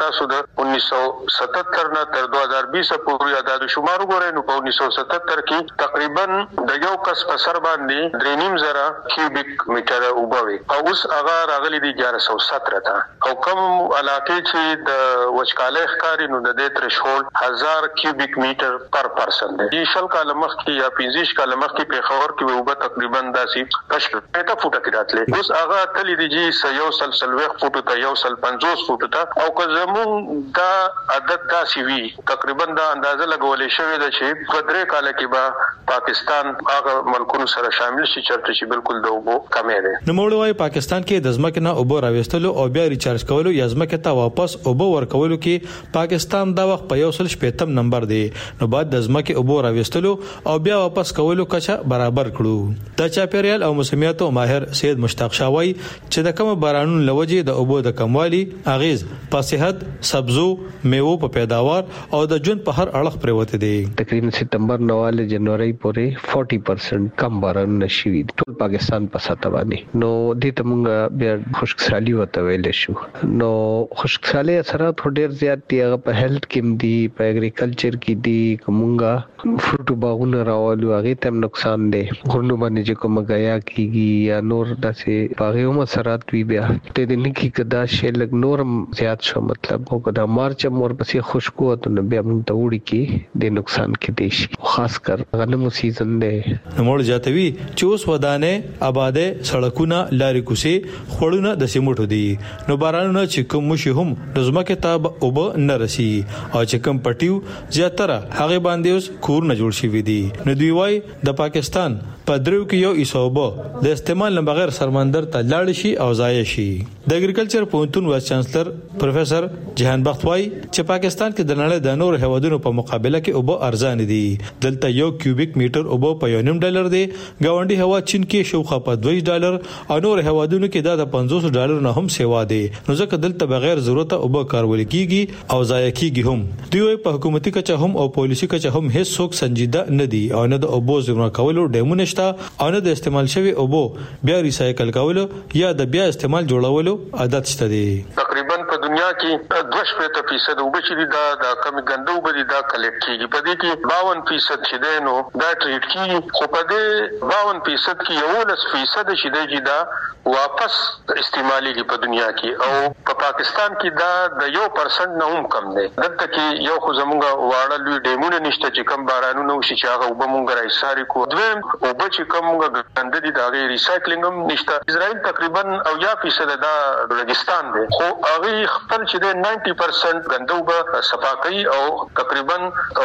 1977 نه تر 2020 پورې عدد شمار وګورئ نو په 1977 کې تقریبا د یو کس په سر باندې 3.5 کیوبیک میټر اوبوي او اوس هغه راغلي دي 1117 ته او کوم علاقې چې د وچکالۍ ښکاری نو د دې ترشولډ 1000 کیوبیک میټر پر پرسن دی. شل کال مخکې یا 15 کال مخکې په خبر کې اوبه تقریبا داسې 50 فوټه کې راتلې اوس هغه تللی دی چې یو سلسلويخ فوټو ته یو سل 50 فوټو ته او که زمون دا عدد داسې وي تقریبا دا اندازه لګولې شوې ده چې په 3 کال کې به پاکستان هغه ملکونو سره شامل شي چرته چې بالکل د اوبو کمی ده. نو موږ وايي پاکستان کې د ځمکې نه اوبو راوستلو او بیا ریچارج کولو یا ځمکې ته واپس اوبو ورکولو کې پاکستان دا وخت په 180 نمبر دی. نو بعد د ځمکې اوبو راوستلو او بیا واپس کولو کچا برابر کړو. د چاپیریال او موسمیاتو ماهر سید مشتاق شاوی چې د کوم بارانونو لوجې د اوبو د کموالي اغیز په صحت سبزو میوه په پیداوار او د جون په هر اړخ پروت دي. تقریبا سپتمبر نواله جنوري پورې 40% کم باران نشوي ټول پاکستان په ساته باندې. نو دې ته موږ بیا خشکسالي وته ویل شو. نو خشکسالي اثرات ډېر زیات دي هغه په هیلث کې دي په اګریکلچر کې دي کومه فروټ باغونه راولو هغه ته نقصان دي. غرونو باندې چې کومه غیا کیږي یا نور داسې باغیو مسرات وی بیا ته دې نکی کدا شی لګ نورم زیات شو مطلب او کدا مارچ مور پسې خشکو ته بیا موږ ته وړي کې د نقصان کې دي شي خاص کر غنمو سیزن دی. نموړ جاتوي چې اوس ودانه آباده سړکونه لارې کوسي خړونه د سیمټو دي. نو بارانونه چې کوم شي هم د ځمکې ته اوب نه رسي او چې کوم پټیو زیاتره هغه باندې اوس کور نه جوړ شي دي. نو دوی وايي د پاکستان په درو کې یو ایسوبه د استعمال نه بغیر سمندر ته لاړ شي او ضایع شي. د اګریکلچر پونتون وایس چانسلر پروفیسر جهان بخت وايي چې پاکستان کې د نړۍ د نور هیوادونو په مقابله کې اوبه ارزان دي. دلته یو کیوبیک میټر اوبه په $1.5 دی. گاونډي هوا چین کې شوخه په $2 او نور هیوادونو کې دا د $500 نه هم سیوا دي. نو ځکه دلته بغیر ضرورت اوبه کارول کیږي او ضایع کیږي هم. دوی په حکومتي کچه هم او پالیسي کچه هم هیڅ څوک سنجیده نه دي او نه د اوبو زیرمه کولو ډیمونه او نه د استعمال شوی اوبو بیا ریسایکل کولو یا د بیا استعمال جوړولو عادت شته دي. تقریبا په دنیا کې 2% اوبه چې دا د کمی ګندو بری دا کلیکټ کیږي په دې کې 52% چې دی نو دا ټریټ کیږي خو په دې 52% کې 11% چې دا واپس استعمالي په دنیا کې او په پاکستان کې دا د 1% نه هم کم دی. دلته کې یو خو زمونږ واړه لوی ډیمونه نشته چې کم بارانونه وشي چې هغه وبه مونږ راځي کو دویم اوبه چې کوم غند دي دا غیر ریسایکلینګ هم نشته. اسرائیل تقریبا 90% دا ریګستان دی خو هغه خپل چې د 90% غندو به صفا کوي او تقریبا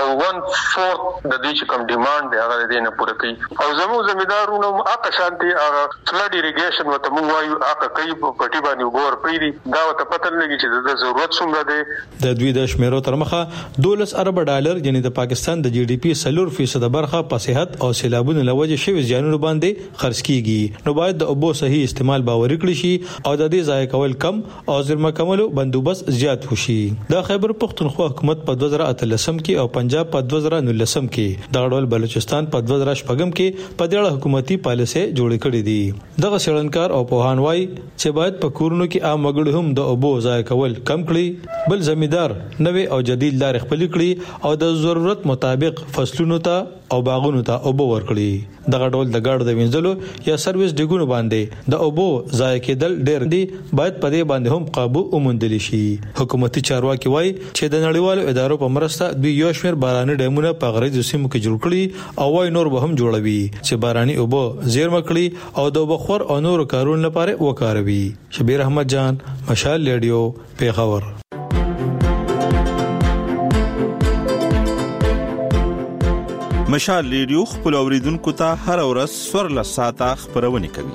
1/4 د دې چې کوم ډیماند دی هغه دې نه پوره کوي او زموږ زمیدارونو هغه شانتي هغه فلډ اریګیشن وته مو وایو هغه کوي په پټي باندې وګور پیری دا وته پته لګي چې د ضرورت څومره دی. د دوی د شمیرو تر مخه $12 ارب یعنی د پاکستان د GDP 4% برخه په صحت او سیلابونو لوجه شوی ځانونو باندې خرج کیږي. نو باید د اوبو صحیح استعمال باور کړی شي او د دې ضایع کول کم او زیرمه کولو بندوبست زیات وشي. د خیبر پختونخوا حکومت په 2013 کې او پنجاب په 2019 کې د غړول بلوچستان په 2014 کې په دې اړه حکومتي پالیسي جوړې کړې دي. دغه شړنکار او پوهان وايي چې باید په کورونو کې عام وګړي هم د اوبو ضایع کول کم کړي بل زمیدار نوې او جدید لارې خپل کړي او د ضرورت مطابق فصلونو ته او باغونو ته اوبو ورکړي. دغه ډول د ګاډو د وینځلو یا سرویس ډیګونو باندې د اوبو ضایع کېدل ډېر دي باید په دې باندې هم قابو وموندل شي. حکومتي چارواکي وایي چې د نړیوالو ادارو په مرسته دوی یو شمېر باراني ډیمونه په غرض سیمو کې جوړ کړي او وايي نور به هم جوړوي چې باراني اوبو زیرمه کړي او د بخور او نور کارونو لپاره وکاروي. شبیر احمد جان مشال ریډیو پیښور. مشال ریډیو خپل اوریدونکو ته هر ورځ 14 ساعته خبرونه کوي.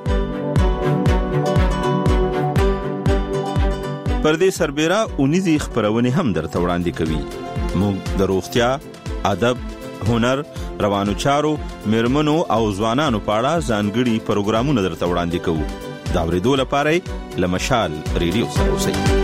پردې سربېره اونیزي خبرونه هم درته وړاندې کوي. موږ د روغتیا، ادب، هنر، روانو چارو، میرمنو او ځوانانو په اړه ځانګړي پروګرامونه درته وړاندې کوو. دا ورېدو لپاره لمشال ریډیو سره اوسئ.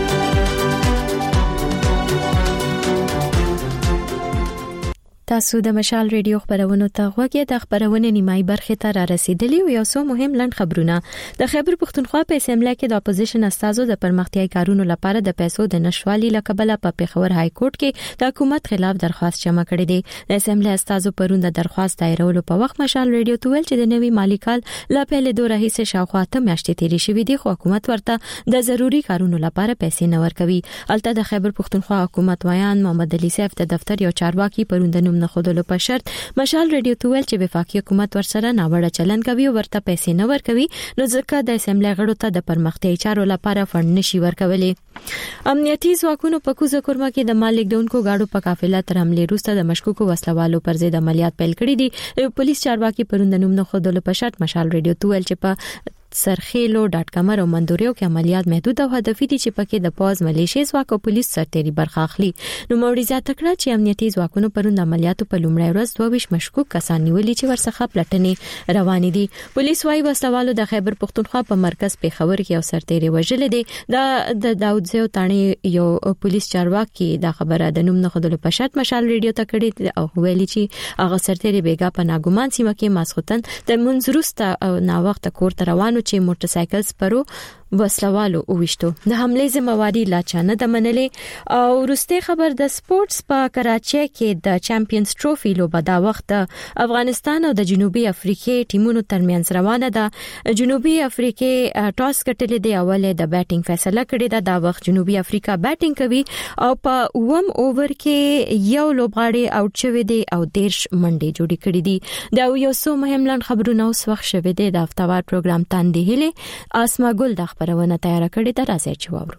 تاسو د مشال ریډیو خبرونه ته غوږی د خبرونه نیمای برخه ته را رسیدلی او یو څو مهم لند خبرونه د خیبر پختونخوا په اسمبلی کې د اپوزیشن استازو د پرمختیايي کارونو لپاره د پیسو د نشوالي لکبله په پیښور های کورټ کې د حکومت خلاف درخواست جمع کړې ده. د اسمبلی استازو پرون د درخواست دایرولو په وخت مشال ریډیو ته ویل چې د نوي مالی کال لا پیل دوه راهیسه شاوخوا ته میاشتې تیرې شوې دي خو حکومت ورته د ضروري کارونو لپاره پیسې نه ورکوي. البته د خیبر پختونخوا حکومت وایان محمد علي صاحب د دفتر یو چارواکي پرون د نوم نه خودلو په شرط مشال ریډیو ته ویل چې وفاقي حکومت ورسره ناوړه چلند کوي او ورته پیسې نه ورکوي نو ځکه د اسمبلی غړو ته د پرمختیايي چارو لپاره فند نشي ورکولای. امنیتي ځواکونو په کوزه کورما کې د مالک ډونکو گاډو په قافله تر حمله وروسته د مشکوکو وسلوالو پر ضد عملیات پیل کړي دي. پولیس چارواکي پرون د نوم نه خودلو په شرط مشال ریډیو ته ویل چې په سرخیلو.com او مندوریو کې عملیات محدود او هدفي دي چې پکې د پوز ملیشیا ځواک او پولیس سرتېري برخه اخلي. نو موريزه تکړه چې امنیتي ځواکونو پرون د عملیاتو په لومړۍ ورځ 22 مشکوک کسان نیولي چې ورڅخه پلټنې روانې دي. پولیس وايي وسلوالو د خیبر پختونخوا په مرکز پیښور کې یو سرتېري وژل دي. د داودزیو تانی یو پولیس چارواکي دا خبره د نوم نه خودلو په شرط مشال ریډیو ته کړې او ویلي چې هغه سرتېري بیګا په ناګومان سیمه کې ماسختن د منځروسته نا وخت کور ته روانو چې موټر سایکل سپرو وسلوالو اوښتو. د حمله ذمہواری لا چانه د منلې او ورسته خبر د سپورتس په کراچۍ کې د چمپیونز ټروفي لوبه دا وخت افغانستان او د جنوبي افریقې ټیمونو ترمنځ روانه ده. جنوبي افریقې ټاس ګټلې دی اوله د بیټینګ فیصله کړې ده. دا وخت جنوبي افریقا بیټینګ کوي او په اوم اوور کې یو لوبغاړی اوټ شوی دی او 10 منډې جوړې کړې دي. دا یو څو مهم لند خبرونه اوس وخت شوه دی د هفتوار پروګرام تاندې هله اسما ګل د خبرونه تیار کړې ده راځي چې واورو.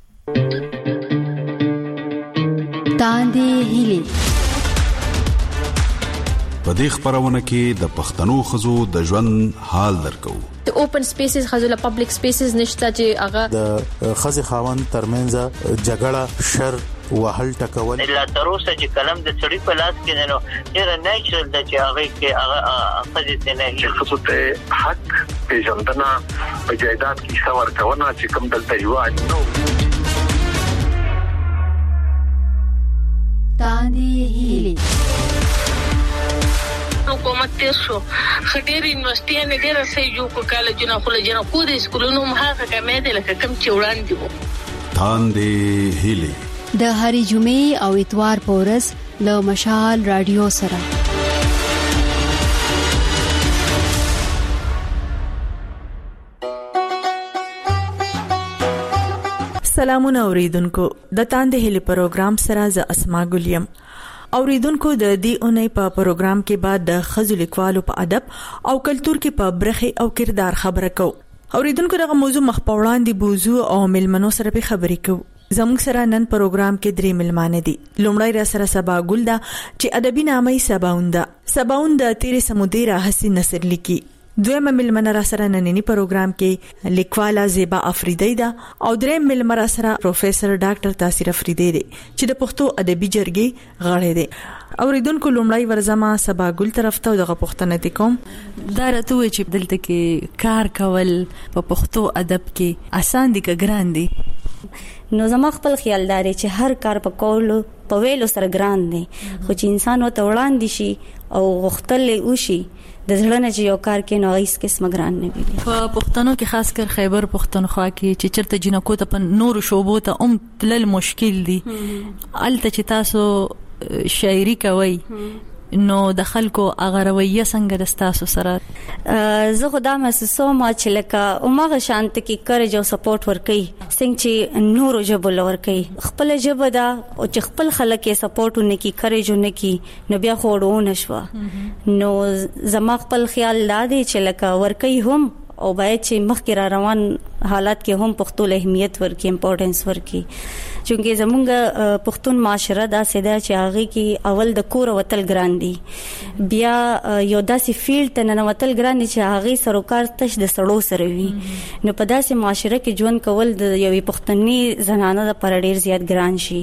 تاندې هله په دې خبرونه کې د پښتنو خزو د ژوند حال درکو. د اوپن سپیسز خزو له پبلک سپیسز نشته چې هغه د خزي خاوند ترمنځ جګړه شر وهل ټکول لا تروسه چې کلم د سړی په لاس کې نو ډیر نیچرل د چې هغه کې هغه خزي نه چې خصوص ته حق پیژندنه په جایداد کې څور کونه چې کوم دلته یو نو تاندې هله حکومت تیر شو خډيري یونیورسيټي نه ډیر سې یو کو کالجونه خو له جنا خو د سکولونو مخه کمې ده لکه کم چې وړاندې وو. تاندې هله د هری جمعې او اتوار په ورځ له مشال رادیو سره سلامونه اوریدونکو د تاندې هلي پروګرام سره ز اسما ګلیم. اوریدونکو د دې اونۍ په پروګرام کې بعد د خزو لیکوالو په ادب او کلچر کې په برخه او کردار خبره کو. اوریدونکو دغه موضوع مخ په وړاندې بوزو او ملمنو سره په خبرې کو. زموږ سره نن پروګرام کې درې ملمانه دي. لومړی را سره سبا ګل دا چې ادبي نامه سباوند د تیرې سمودیرا حسین نصر لیکي. دویمه ملمنه را سره نننی پروګرام کې لیکواله زیبا افریدی دا او دریم ملمنه را سره پروفیسور ډاکټر تاثیر افریدی دی چې د پښتو ادبي جرګې غړی دی. اوریدونکو لومړی ورزما سبا ګل طرف ته دغه پښتنه کوم دا راته وی چې دلته کې کار کول په پښتو ادب کې آسان دي که ګران دي. نو زما خپل خیال داري چې هر کار په کولو په ویلو سره ګران دی خو چې انسان وته وړاندې شي او غختل وشي د ځړنه چې یو کار کې نو هیڅ قسم ګران نه وي. په پښتنو کې خاص کر خیبر پښتونخوا کې چې چرته جنکو ته په نور شوبو ته تلل مشکل دي. الته چې تاسو شاعري کوي نو د خلکو اغرویه څنګه د تاسو سره زه خدا محسوسوم چې لکه عمره شانت کې کړج او سپورټ ورکي څنګه چې نورو جبل ورکي خپل جبه دا او چې خپل خلک یې سپورټ ونکي کړج ونکي نو بیا خوړو نشو. نو زما خپل خیال لا دی چې لکه ورکي هم او باید چې مخکې را روان حالات کې هم پښتو له اهمیت ورکي امپورټنس ورکي. چونکه زمونږ پښتون معاشره دا ساده چې هغه کې اول د کور وتل ګران دي بیا یو داسې فیلډ ته نه وتل ګران دي چې هغه سروکار تش د سړو سره وي. نو په داسې معاشره کې ژوند کول د یوې پښتني زنانه لپاره ډیر زیات ګران شي.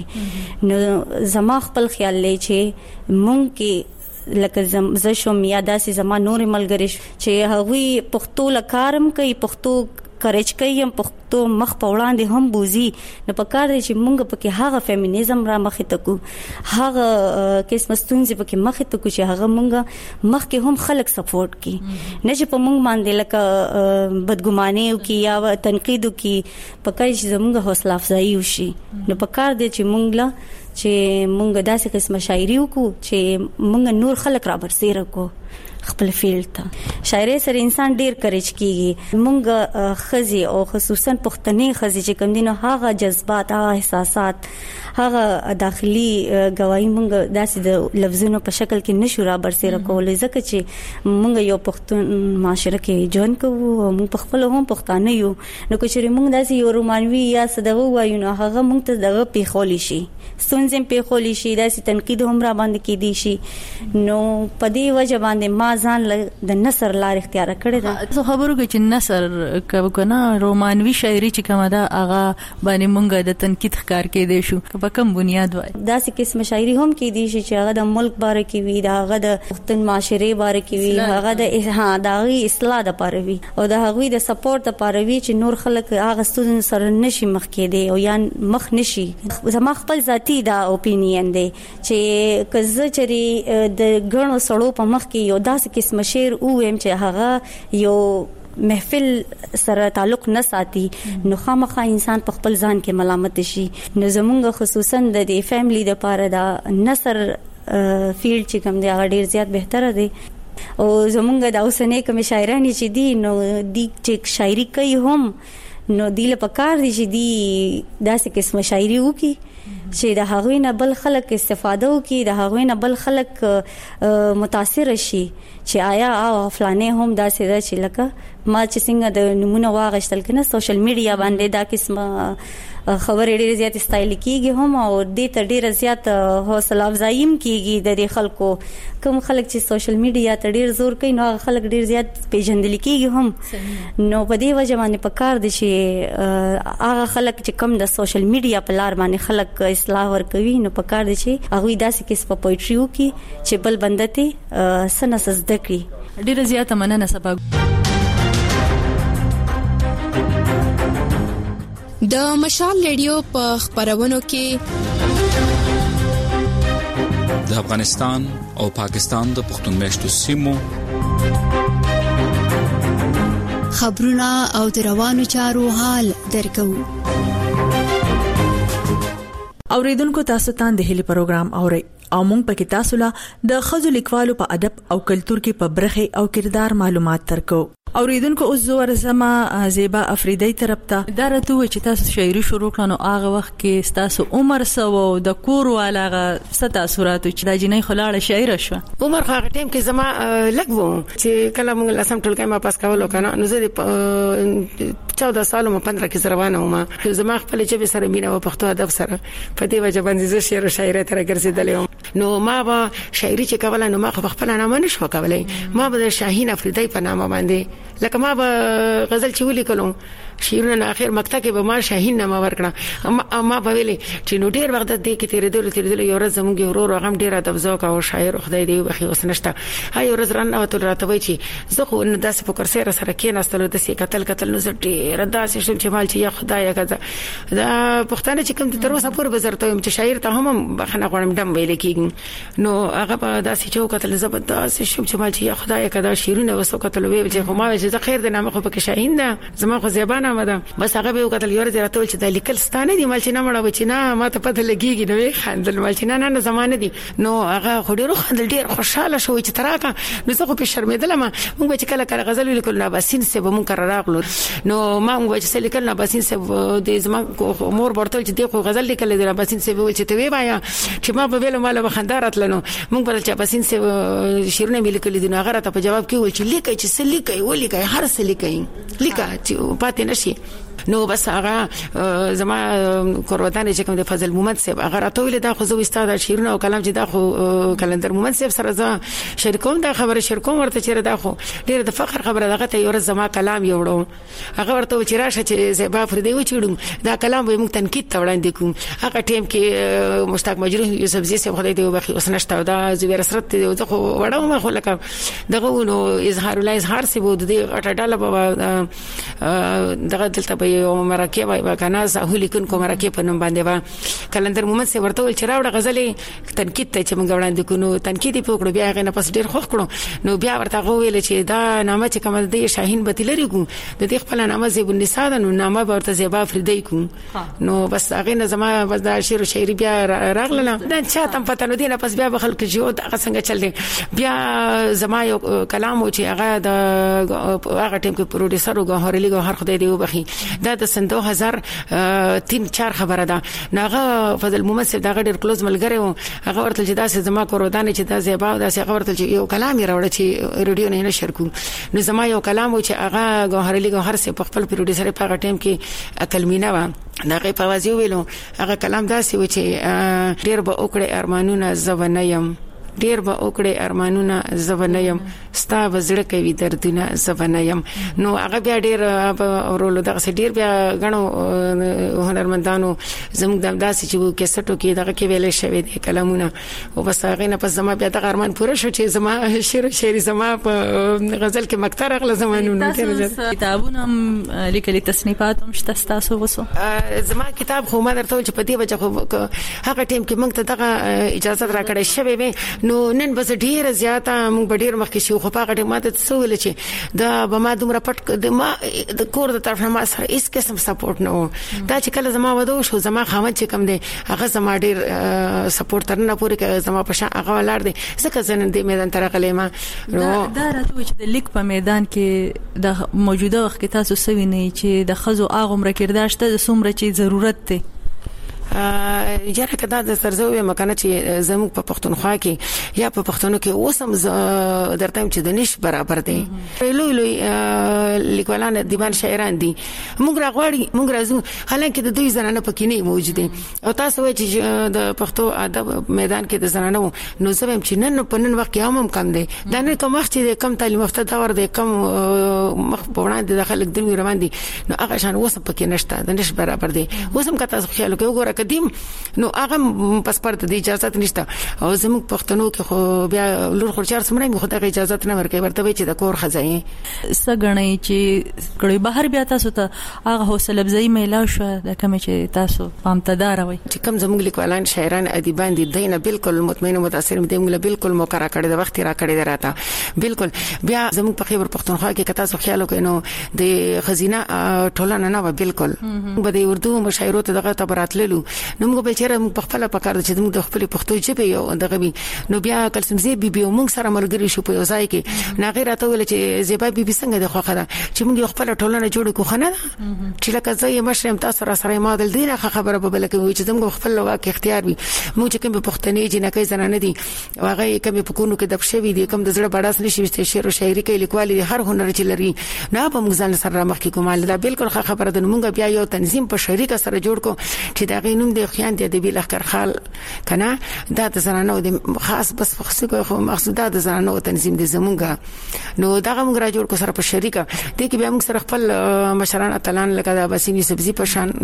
نو زما خپل خیال لې چې مونږ کې لکه زشم یا داسې زما نور ملګری چې هغوی پښتو لکارم کوي پښتو انکریج کوي هم پښتو مخ په وړاندې هم بوزي نو په کار دی چې موږ پکې هغه فیمینیزم را مخې ته کو هغه قسم ستونزې پکې مخې ته کو چې هغه موږ مخکې هم خلک سپورټ کی نه چې په موږ باندې لکه بدګماني او کی یا تنقید کی پکې چې زموږ حوصله افزایی وشي نو په کار دی چې موږ داسې قسمه شاعري وکړو چې موږ نور خلک را برسېره کو خپل فیلډ ته شاعري سره انسان ډیر کریج کیږي موږ خزي او خصوصا پښتني خزي چې کوم دینه هغه جذبات هغه احساسات هغه داخلي گواہی موږ داسې د لفظونو په شکل کې نشو را برسېره کولای ځکه چې موږ یو پښتون معاشره کې ژوند کوو موږ په خپل هم پښتانه یو نو چې موږ داسې یو رومانوي یا صدغه وایو نو هغه موږ ته دغه پیښول شي ستونزې پیښول شي داسې تنقید هم را باندې کېدی شي نو په دې وجه باندې ما ځان د نثر لار اختیار کړې ده زه خبرو کې چې نثر کنه رومانوي شاعري چې کومه ده هغه باندې مونږ د تنقید ښکار کې دي شو په کوم بنیاد وای داسې قسم شاعري هم کې دي چې هغه د ملک باره کې وي دا هغه د پښتون معاشري باره کې وي هغه د داغي اصلاح د پاره وي او د هغوی د سپورټ د پاره وي چې نور خلک هغه ستونزې سره نشي مخ کېدي او یا مخ نشي زما خپل ذاتی دا اپینین دی چې کزه چری د غنو سړو په مخ کې یو داسې قسم شعر اوم چې هغه یو محفل سره تعلق نه ساتي نو خامخا انسان په خپل ځان کې ملامت شي نو زمونږ خصوصا د فیملی د پاره دا نثر فیلډ چې کوم دی هغه ډیر زیات بهتره دی او زمونږ د اوسنۍ کوم شاعرانی چې دي نو دی چې شاعري کوي هم نو دیله پکار دي چې دی داسې قسم شاعري وکي چې د هغوی نه بل خلک استفاده وکي د هغوی نه بل خلک متاثر شي چې آیا فلانه هم داسې ده چې لکه ما چې څنګه د نمونه واغشتل کنه سوشل میډیا باندې دا قسمه خبرې ډېر زیات استایل کیږي هم او د ته ډېر زیات حوصله افزایم کیږي د خلکو کوم خلک چې سوشل میډیا ته ډېر زور کوي نو خلک ډېر زیات پیژندل کیږي هم نو په دې وجه باندې پکار دي چې هغه خلک چې کم د سوشل میډیا په لار باندې خلک اصلاح ورکوي نو پکار دي چې هغه داسې قسمه پوئټري وکي چې بل بندته سنس زده کړي ډېر زیات مننه سبا د مشال ریډیو په خبرونو کې د افغانستان او پاکستان د پښتون میشتو سیمو خبرونه او د روانو چارو حال درکو اوریدونکو تاسو ته د هلي پروګرام اوري او مونږ پکې تاسو له د خزو لیکوالو په ادب او کلچر کې په برخه او کردار معلومات ترکو اوریدونکو اوس زو ورزما زیبا افریدی طرف ته درته و چې تاسو شاعري شروع کړو هغه وخت کې تاسو عمر سو د کور والاغه ست تاثیرات چې د جنې خلاړه شاعر شو عمر خو هغه ټیم کې زما لګو چې کله موږ لسم ټولګي ما پاس کولو کنه نو زه 14 سالو ما 15 کې روانه وم زما خپل چې سره مینه و پښتو ادب سره په دې وجه باندې زه شعر او شاعري تر ګرځیدلې نو ما به شاعري چې کوله نو ما خپل نامه نشو کولای ما به شاهین افریدی په نامه باندې لکه ما به غزل چې ولیکلم شیرونه اخر مکتب کې به ما شاهین نامه ورکړه ما به ویلي چې نو ډیر وخت دې کې تیرېدل یو ورځ زموږ ورور هغه ډیر ادب ذوق او شاعر خدای دې وبخي اوس نشته هاي ورځ رانه او تل راته وای چې زه خو داسې فکر سره کې نستلو د سې قتل نو زه ډیر داسې شم چې مال چې یا خدای کذا دا پښتانه چې کوم تر اوسه پورې بزرته يم چې شاعر ته هم بخنه غوړم دم ویل کېږي نو هغه په داسې چوک قتل زبردست شم چې مال چې یا خدای کذا شیرونه وسو قتل وی چې خو ما چې خیر د نامه خو پکې شاهین ده زما خو زیبانه مده بس هغه به وکړل یو ځای راته چې د لیکل ستانه دي مال چې نه مړه و چې نه ما ته پته لګیږي نو خندل مال چې نه زمانه دي نو هغه خو ډیرو خندل ډیر خوشاله شو چې تراکه نو زه خو په شرمېدل ما موږ چې کله غزل لیکل نه باسین سه به مونږ قرار راغلو نو ما موږ چې لیکل نه باسین سه د زما مور ورته چې د غزل لیکل د باسین سه به چې ته وی وایا چې ما به ویل مال به خندارت لنو موږ بل چې باسین سه شیرونه لیکل دي نو هغه ته په جواب کې ول چې لیکي چې سلیکي ولیکي هر سلیکي لیکه چې پاتې نشي نو بس هغه زما کوروتان چې کوم د فضل مومند صاحب هغه راټول دا خو زو استاد شیرونه او کلام چې دا خو کلندر مومند صاحب سره زه شریکوم دا خبره شریکوم ورته چې دا خو ډیر د فخر خبره دغه ته یو زما کلام یوړو هغه ورته چې راشه چې زیبا فردی و چړم دا کلام به موږ تنقید ته وړاندې کوم هغه ټیم کې مشتاق مجروح یوسف زی صاحب خدای دې وبخي اوس نشته دا زویر سرت دې خو وړو ما خو لکه دغه نو اظهار الله اظهار سی بود دې اټاډاله بابا دغه دلته به یو مرکه وای کنه زه لیکن کوم مرکه په نوم باندې وا کلندر محمد سي ورته ول چراوړه غزلې تنقید ته چې موږ وړاندې کوو تنقید په کړو بیا غنه پس ډیر خوښ کړو نو بیا ورته ویل چې دا نامه چې کوم د شاهین بتلری کو د دې خپل نامه زیب النساء نو نامه ورته زیبا فریدی کو نو بس هغه نه زما بس دا شعر او شاعري بیا راغله دا چې تم پته نو دینه پس بیا بخل کې جو دا څنګه چل دی بیا زما یو کلام او چې هغه د هغه ټیم کې پروډوسر او غوړلی غوړ خدای دی وبخي دا د سن 2003-4 خبره ده ناغه فضل ممثل دا ډېر کلوز ملګری و هغه ورته چې دا زما کورودانه چې دا زیبا دا هغه ورته چې یو کلام یې راوړ چې ریډیو نه نشر کو نو زما یو کلام و چې هغه غوړلی غوړ سره په خپل پروډوسر په هغه ټیم کې اکلمینا و هغه په وازی ویلو هغه کلام داسې و چې ډېر به وکړي ارمانونه زونیم ډیر به وکړي ارمانونه زونیم ستا وزړه کوي دردونه زونیم نو هغه بیا ډیر اورولو دغه ډیر بیا غنو هنرمندانو زموږ د داسې چې کیسټو کې دغه کې ویلې شوی دی کلامونه او بس هغه نه پس زما بیا د ارمان پوره شو چې زما شعر شاعري زما په غزل کې مکتر اغله زمانونو کتابونه لیکلي تصنیفات هم شته تاسو وسو زما کتاب خو ما درته چې په دې وجه خو هغه ټیم کې موږ ته دغه اجازه راکړې شوی وي نو نن بس ډیر زیاته موږ ډیر مخکې شو خو په هغه ماته څول چې دا به ما دومره پټ د کور د طرف ما سره هیڅ قسم سپورټ نه دا چې کله زما ودو شو زما خامد چې کم دی هغه زما ډیر سپورټ ترنه پورې کې زما په شان هغه ولر دی ځکه زنه د میدان تر غلې ما دا راته چې د لیک په میدان کې د موجوده وخت کې تاسو سوي نه چې د خزو اغه کردار شته د څومره چې ضرورت دی یاره کدا د سرزوی مکانه چې زموږ په پښتونخوا کې یا په پښتونو کې اوسم درته چې د نش برابر دی لوی لوی لیکوالان دیوان شاعران دي موږ راغواړي موږ راځو حالانکه د دوی زنانه پکې نه موجود دي او تاسو وایي چې د پښتو ادب میدان کې د زنانه نو زم چې نن په نن وخت کې هم کم دی دا نه کوم وخت چې کم تعلیم یافته دور دی کم مخ په وړاندې د خلک د روان دي نو هغه شان اوس پکې نشته د نش برابر دی اوسم که تاسو خیال کوئ ګوره قدیم نو هغه پاسپورت د اجازه نشته او زموږ پښتنو کې خو بیا لور خورچار سمره مې خدای اجازه نه ورکوي ورته وی چې د کور خزای سګړې چې کړي بهر بیا تاسو ته هغه حوصله افزایی میلا شو د کوم چې تاسو پامتدار وي چې کوم زموږ لیکوالان شاعران ادیبان دي دینه بالکل مطمئن متاثر دي موږ بالکل مقرره کړی د وخت را کړی راته بالکل بیا زموږ په خیبر پښتونخوا کې کتا سو خیال وکړو نو د خزینه ټولنه نه بالکل به د اردو مشاعرو ته دغه تبراتللو نو موږ به چیرې په خپل پکار چې موږ د خپل پښتو ژبه یو دغه نو بیا کلسم زی بي بي موږ سره ملګری شو په ځای کې ناغیر راته ول چې زیبا بي بي څنګه د خوخه ده چې موږ خپل ټولنه جوړ کو خنه چې لکه زې مشرم تاسو را سره مادل دینه خبره به بلکې چې موږ خپل واک اختیار وي موږ چې کوم پښتني جنکې زنانه دي هغه کوم په کونو کې د بشوي دي کوم د زړه بڑاس نشي شعر او شاعري کې لیکوالي هر هنر چې لري نه په موږ ځان سره مخ کې کومال دا بالکل خبره ده موږ بیا یو تنظیم په شریکه سره جوړ کو چې دا غینوم د خیان د ادبي لخر خال کنه دا د زنانو د خاص بس خو مقصوده د زنانو تنظیم د زمونږه نو دا موږ را جوړ کو سره په شریکه د کې بیا موږ سره خپل مشران اتلان لکه د باسمي سبزي په شان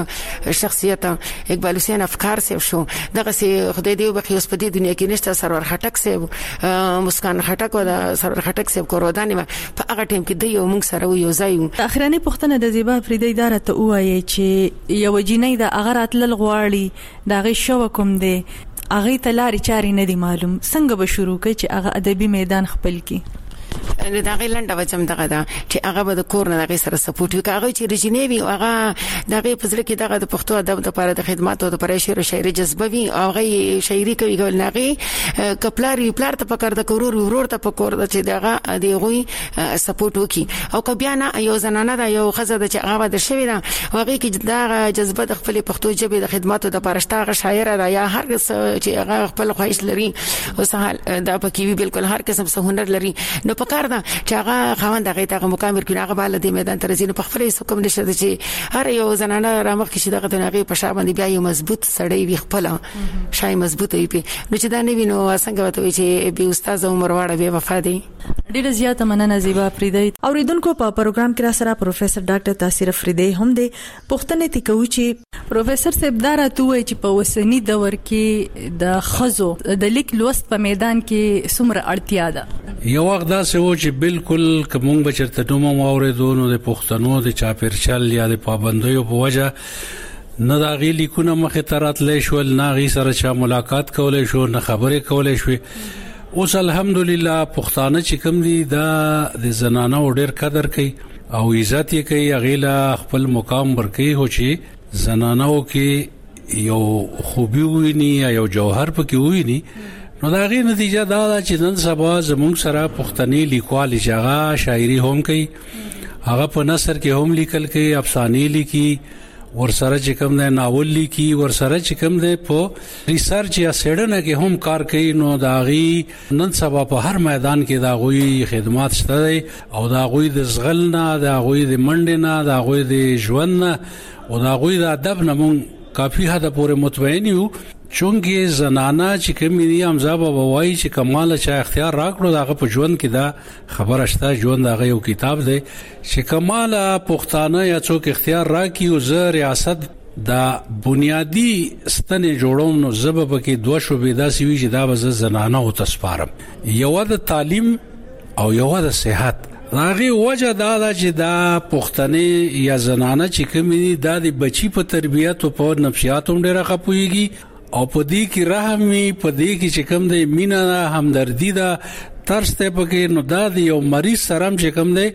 شخصیت اقبال حسین افکار سیو شو دغه سي خدای دې وبخي اوس په دې دنیا کې نشته سرور خټک سیو مسکان خټک او د سرور خټک سیو کورودانې په هغه ټیم کې د یو موږ سره یو ځای اخرنی پښتنه د زیبا فریدی اداره ته وایي چې یو جنۍ د اگر اتل غواړي دا غي شو کوم دی اغه تلاري چاري نه دي معلوم څنګه به شروع کوي چې اغه ادبي میدان خپل کی دا غي لنډه وجم دغه دا چې هغه به د کور نه دغه سره سپورټ وکړي هغه چې رجنیوي هغه دغه پزړه کې دغه د پښتو ادب لپاره د خدماتو د پرې شعر او شاعري جذبوي هغه شاعري کوي ګول نغي کپلاری پلار ته پکړه د کورور ورور ته پکور د چې دغه دی غوي سپورټ وکړي او کبیا نه یو زنانه دا یو خزه د چې هغه د شوی دا هغه کې دغه جذبه د خپل پښتو ژبه د خدماتو د پرشته هغه شاعر را یا هر چې هغه خپل خواهش لري او سهال دا پکې بالکل هر قسم څه هنر لري نو پکار دا چې هغه خوند هغه ته مقام ورکړي هغه بل د میدان تر زینو په خپل حکم نشه چې هر یو زنانه رامخ کې دغه دغه په شابه بیا یو مضبوط سړی وي خپل شای مضبوط وي نو چې دا نه وینو څنګه وته چې به استاد عمر واړه به وفا دي ډیر زیاته مننه زیبا فریدی اوریدونکو په پروګرام کې را سره پروفیسور ډاکټر تاثیر فریدی هم دی پښتنه تکو چې پروفیسور سبدار توې چې په وسنی دور کې د خزو د لیک لوست په میدان کې څومره اړتیا ده یو وخت دا سوي چې بالکل کوم بچرته نوم اوریدونو د پښتنو د چاپیرچل یا د پابندیو په وجه نه دا غي لیکونه مخه تراتلې شو نه غي سره چا ملاقات کولې شو نه خبرې کولې شو. اوس الحمدلله پښتانه چې کوم دي دا د زنانو ډېر قدر کوي او عزت یې کوي غیلا خپل مقام ورکوي هو چې زنانو کې یو خوبي ویني یا یو جوهر پکې ویني. نو دا غي نتیجه دا چې نن سبا زموږ سره پښتني لیکوال جګه شاعري هم کوي هغه په نثر کې هم لیکل کوي افسانې لیکي ورسره چې کوم دی ناول لیکي ورسره چې کوم دی په ریسرچ یا سیډنه کې هم کار کوي. نو دا غي نن سبا په هر میدان کې دا غوي خدمات شته او دا غوي د زغلنا دا غوي د منډنا دا غوي د ژوندنا او دا غوي د ادب نه مون کافي حد پورې مطمئن یو چونګې زنانا چې کوم دي امزاب وایي چې کمال چا اختیار راکړو داغه په ژوند کې دا خبره شته ژوند هغه یو کتاب دی چې کمال پښتانه یا څوک اختیار راکړي او زه ریاست دا بنیادی ستنې جوړوم نو زبب کې دوه شوبې داسې وي چې دا به زنانه او تسپارم یو د تعلیم او یو د صحت. هغه وجه دا چې دا پښتنې یا زنانه چې کوم دي دا د بچي په تربیت او په نفسیات هم ډېر خپويږي او په دې کې رحم می په دې کې چې کوم دی مینا همدردی دا ترس ته پکې نو دا دی یو مریض سره چې کوم دی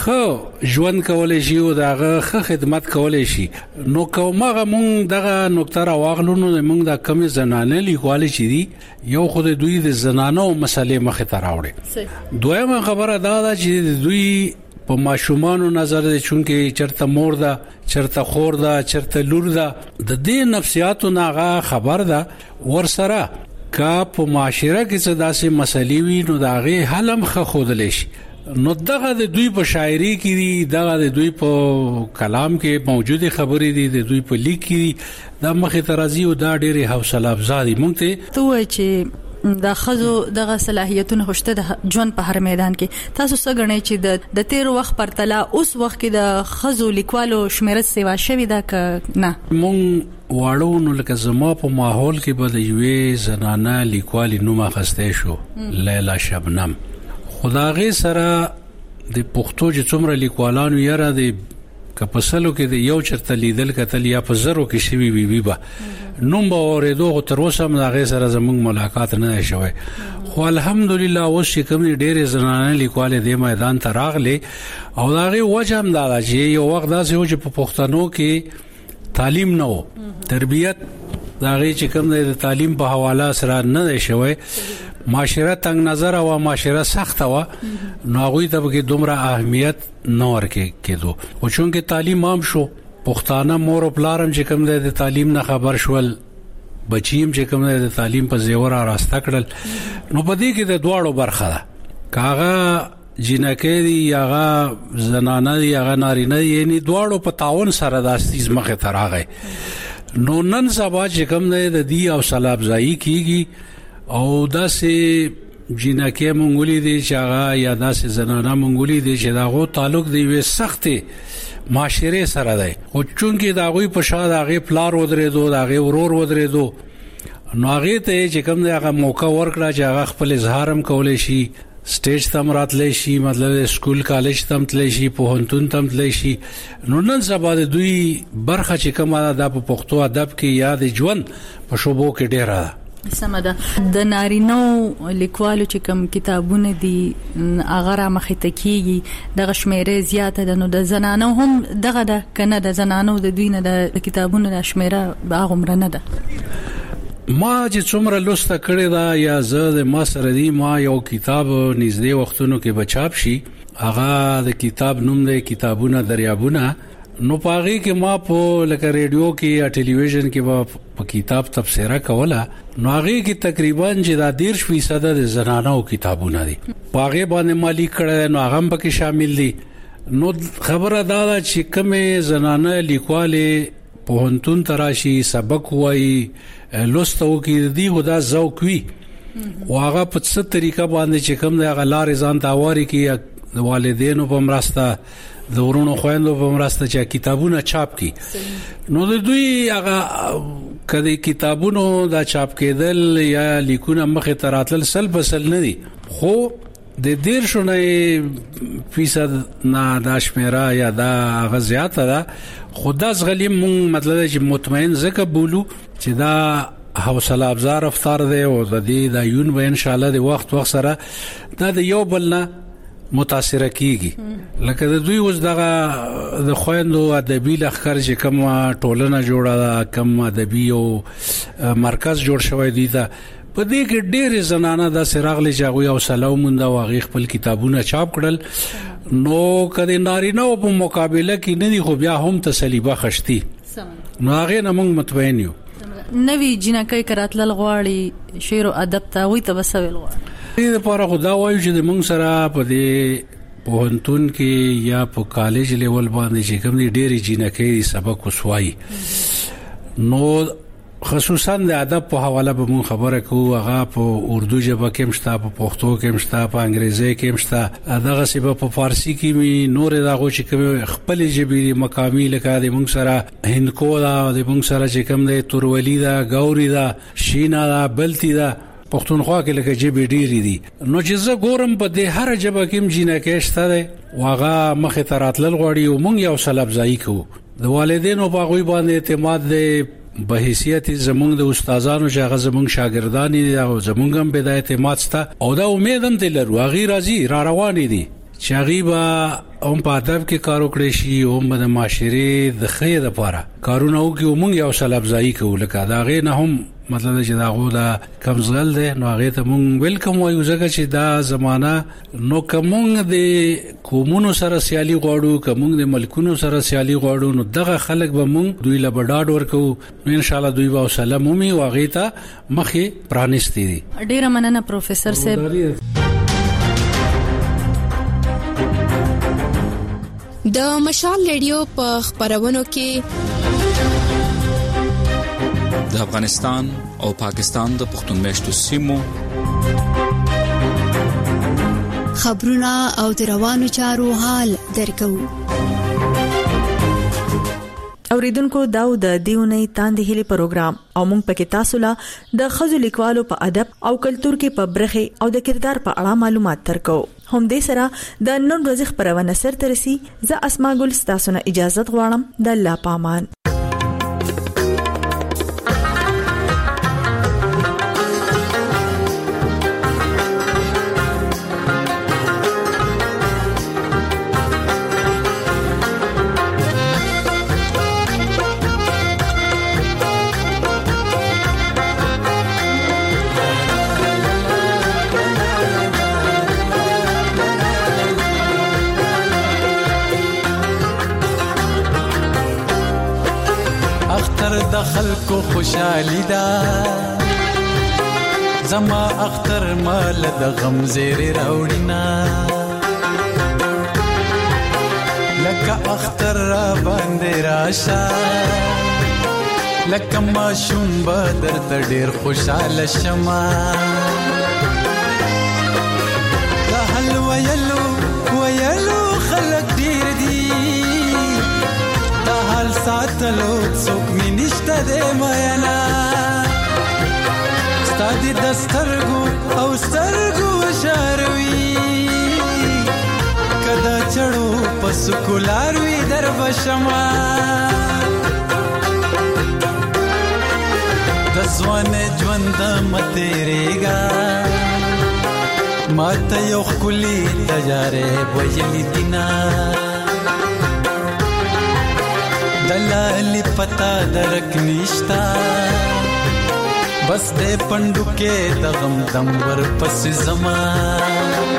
خو ژوند کولای شي او داغه خدمت کولای شي. نو کومه مونږ دغه نقطه راغلو نو مونږ دا کم زنانه لیکوالي چي دي یو خو د دوی د زنانو مسلې مخه ته راوړي. دویمه خبره دا چې دوی په ماشومانو نظر دي چونکه چرته مور ده چرته خور ده چرته لور ده د دې نفسیاتو ناغه خبر ده ورسره کا په معاشره کې څه داسې مسلې وي نو داغه حلم خودلې شي. نو دغه د دوی په شاعري کې دي دغه د دوی په کلام کې موجوده خبرې دي د دوی په لیک کې دا مخه ترازی او دا ډېری حوصله افزا دي. مونږ ته وای چې دا خزو دغه صلاحیتونه هشته د ژوند په هر میدان کې تاسو څنګه غنئ چې د 13 وخت پرتلا اوس وخت کې د خزو لیکوالو شمیره سیوا شوی دا ک نه مونږ واړو نو لکه زما په ماحول کې به د یوې زنانه لیکوالي نوم اخسته شو لیلا شبنم. خدای سره د پښتو چې څومره لیکوالانو یاره د کپسلو کې د یو چرته لیدل کتل یا په زرو کې شوی وی به نوم به اوریدو تر اوسه هم هغه سره زموږ ملاقات نه شوی. خو الحمدلله اوس چې کوم ډېر زنانه لیکواله د میدان ته راغلي او هغه وجه هم دا چې یو وخت داسې و چې په پښتنو کې تعلیم نه و تربیت هغه چې کوم د تعلیم په حواله سره نه شوی معاشره تنگ نظر او معاشره سخت و نو هغه ته به دومره اهمیت نه ورکېدو او چونکه تعلیم عام شو پښتانه مور او پلارم چې کوم د تعلیم نه خبر شول بچیم چې کوم د تعلیم په زیور راسته کړل نو په دې کې د دواړو برخه ده کاغه جنکه دی یاغه زنانه دی یاغه نارینه دی یعنی دواړو په تعاون سره داستیز مخه تراغه. نو نن سبا چې کوم د دې او سلاب ځای کیږي او داسې جنکه مونږولې دي چې هغه یا داسې زنانه مونږولې دي چې داغو تعلق دی وي سختي معاشره سره دی او چونکه داغوی په شاد هغه پلار ودرېدو داغه ورور ودرېدو نو هغه ته چې کوم دغه موقع ورکړه چې هغه خپل اظهارم کولای شي سټیج تم راتلی شي مطلب سکول کالج تم تلی شي پوهنتون تم تلی شي. نو نن سبا د دوی برخه چې کومه د پښتو ادب کې یاد ژوند په شوبو کې ډیره ده. سمده د نارینو لیکوالو چې کوم کتابونه دي هغه را مخې ته کیږي دغه شمیره زیاته ده نو د زنانو هم دغه ده کنه د زنانو د دوی نه د کتابونو د شمیره هغه عمر نه ده. ما چې څومره لوسته کړې ده یا زه د ما سره دی ما یو کتاب نږدې وختونو کې بچاپ شي هغه د کتاب نوم دی کتابونه دریابونه. نو پاغي کې ما په لکه ریډیو کې یا ټلویزیون کې په کتاب تفسیره کوله نو هغه کې تقریبا چې دا 10% د زنانو کتابونه دي پاغي باندې مالی کړه نو هغه پکې شامل دي. نو خبره دا چې کومه زنانه لیکواله پوهنتون تراشي سبق وایي لوستو کې دی خدا ذوق وي او هغه په څه طریقه باندې چې کوم د غلار ځان تاواري کې والدینو په مرسته د ورونو خويندو په مرسته چې کتابونه چاپ کی نو د دوی هغه کله کتابونو دا چاپ کېدل یا لیکونه مخه تراتل سل بسل نه دي خو د 10% نه د شمیره یا د غزيات ده خدا زغلی مون مطلب چې مطمئن زکه بولو چې دا حوصله افزار افطار دی او د دې د یون به ان شاء الله د وخت سره دا د یو بل نه متاثر کیږي لکه د دوی اوس دغه د خويندو ادبي لخر چې کوم ټولنه جوړه کوم ادبي او مرکز جوړ شوی دی دا په دې کې ډېر زنانه د سراغلي جاغوي او سلامونده واغې خپل کتابونه چاپ کړل نو کله نارینه په مقابله کې نه دی خو بیا هم تسلی بخښتي نو هغه نه موږ مطمئن یو نوی جنکای کراتل غواړي شعر او ادب ته وي تبسوي غواړي دې لپاره خدا وایي چې موږ سره په دې پوهنتون کې یا په کالج لیول باندې چې کوم دي ډېری جنکای سبق وسوي نو خصوصا د ادب په حواله به مون خبره کوو هغه په اردو ژبه کې مشته په پښتو کې مشته په انګریزي کې مشته دغه سبب په فارسی کې می نور دغه چې کوم خپل ژبې مقامي لکه د مون سره هندکو دا د مون سره چې کوم د تورولي دا غوري دا شینا دا بلتی دا پښتونخوا کې لکه جبې ډېری دي نو چې زه ګورم په دې هر ژبه کې جنکه شته واغه مخه تراتل غوړي او مونږ یو سلب ځای کوو د والدینو په غوي باندې اعتماد دی به حیثیت زمونږ د استادانو چې هغه زمونږ شاګردان دي او زمونږ هم به د اعتماد ستا او دا امید هم تل لرو راځي را روان دي چې غیبا هم په ادب کې کار وکړي شي او هم د معاشري د خیر لپاره کارونه وکړي مونږ یو سلب ځای کوو لکه دا غي نه هم مطلب چې دا غو دا کمزغل ده نو هغه ته مونږ ویلکم وایو ځکه چې دا زمانہ نو کومونږ د کومونو سره سیالي غواړو کومونږ د ملکونو سره سیالي غواړو نو دغه خلک به مونږ دوی له بډاډ ورکو نو ان شاء الله دوی به سلام مومي واغې ته مخې پرانیستي دي ډیره مننه پروفیسور صاحب د مشال ریډیو په خبرونو کې د افغانستان او پاکستان د پښتون میشتو سیمو خبرونه او د روانو چارو حال درکو اوریدونکو داو د دیونی تاندې هلي پروګرام او موږ پکې تاسو له د خزو لیکوالو په ادب او کلچر کې په برخه او د کردار په اړه معلومات ترکو هم دې سره د نن ورځې خبرونه سر ترسي ز اسماء ګل ستاسو نه اجازه غواړم د الله پامان د خلکو خوشالي دا زما اختر مال د غم زیر راوړینا لکه اختر را باندې راشه لکه ما شوم بدر ته ډیر خوشاله شمه د حلوا ویلو خلک ډیر دي حال ساتلو څوک می نشته دې مینا ستادي دسترګو او سترګو شاروي کدا چړو پس کولاروي در بشما د ځوان ژوند متریګا ماته یو خولي تجارې وجلی دینا دلالی پتا درک نشتا بس دے پندو کے دغم دم ور پس زمان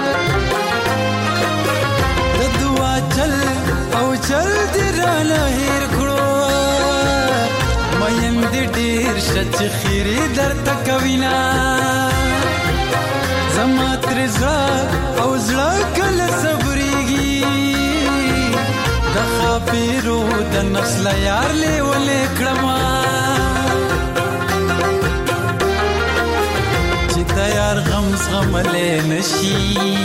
د دعا چل او چل دی رانا هیر کړو مین دی ډیر شچ خیری در تکوینا زما ترزا او زړه کل صبرېږي د خاپیرو د نفس لا یار لیولې کړما چې د یار غم زغملې نشي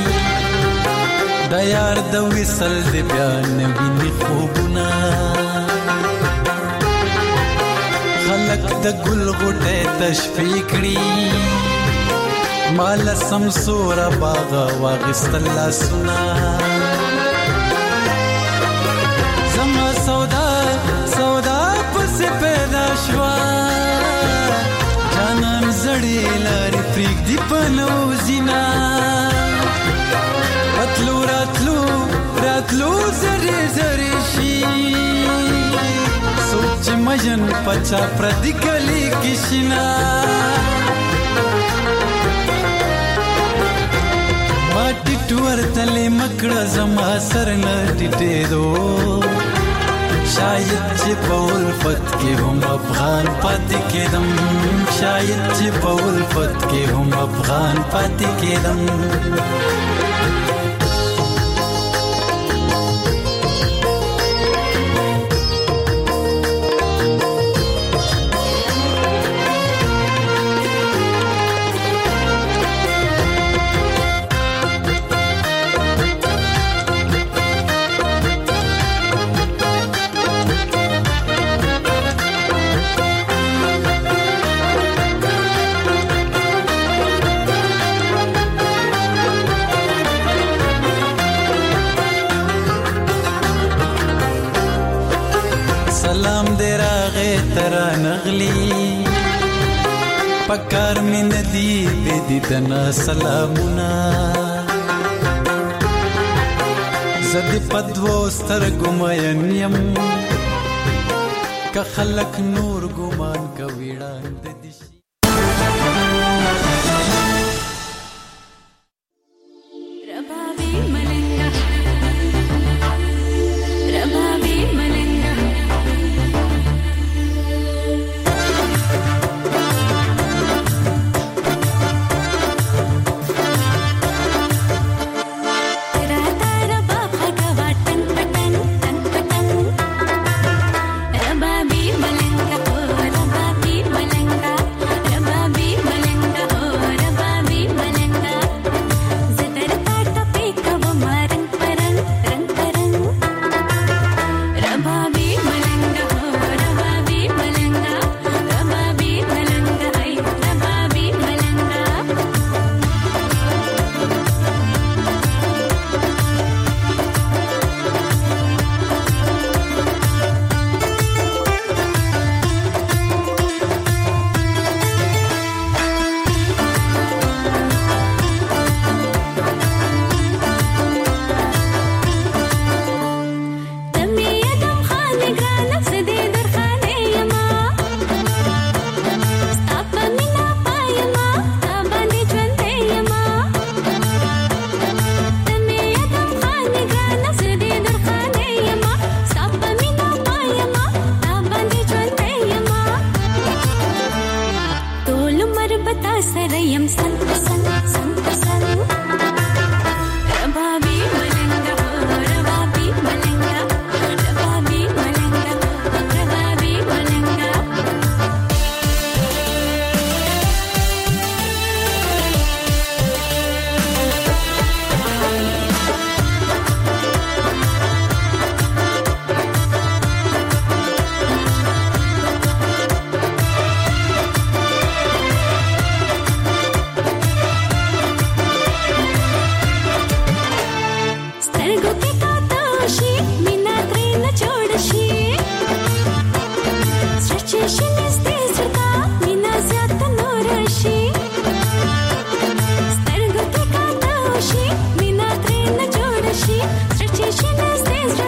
د یار د وصل د بیان ویني خوبونه خلق د ګل غټه تشفیق کړي مال سمسورا باغ واغستل لاسونه زما سودا سودا پس پیدا شوا جانان زړی لارې پریک دی پنو زینا اتلو راتلو راتلو زری زری شي سوچ مجن پچا پردی کلی کشنا ماټی ټور تلې مکړه زما سر نه ټټې دو شاید چې په الفت کې هم افغان پاتې کېدم شاید چې په الفت کې هم افغان پاتې کېدم سلام دې راغې ترا نغلی پکار مې ندی دې دنا سلامونه زدي پدوو سترګو مې يم که خلک نور ګمان کوي وړاندې دي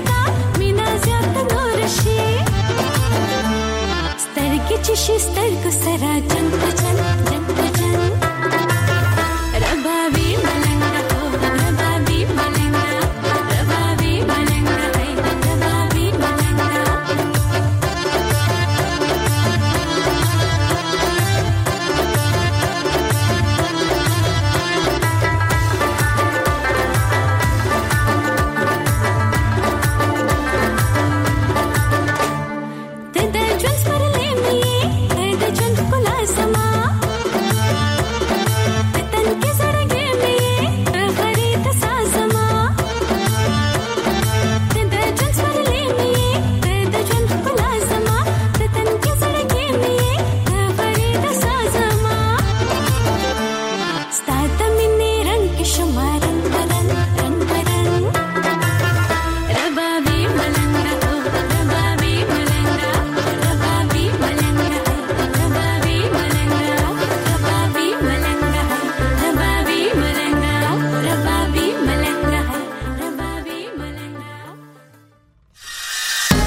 چې شي سترګو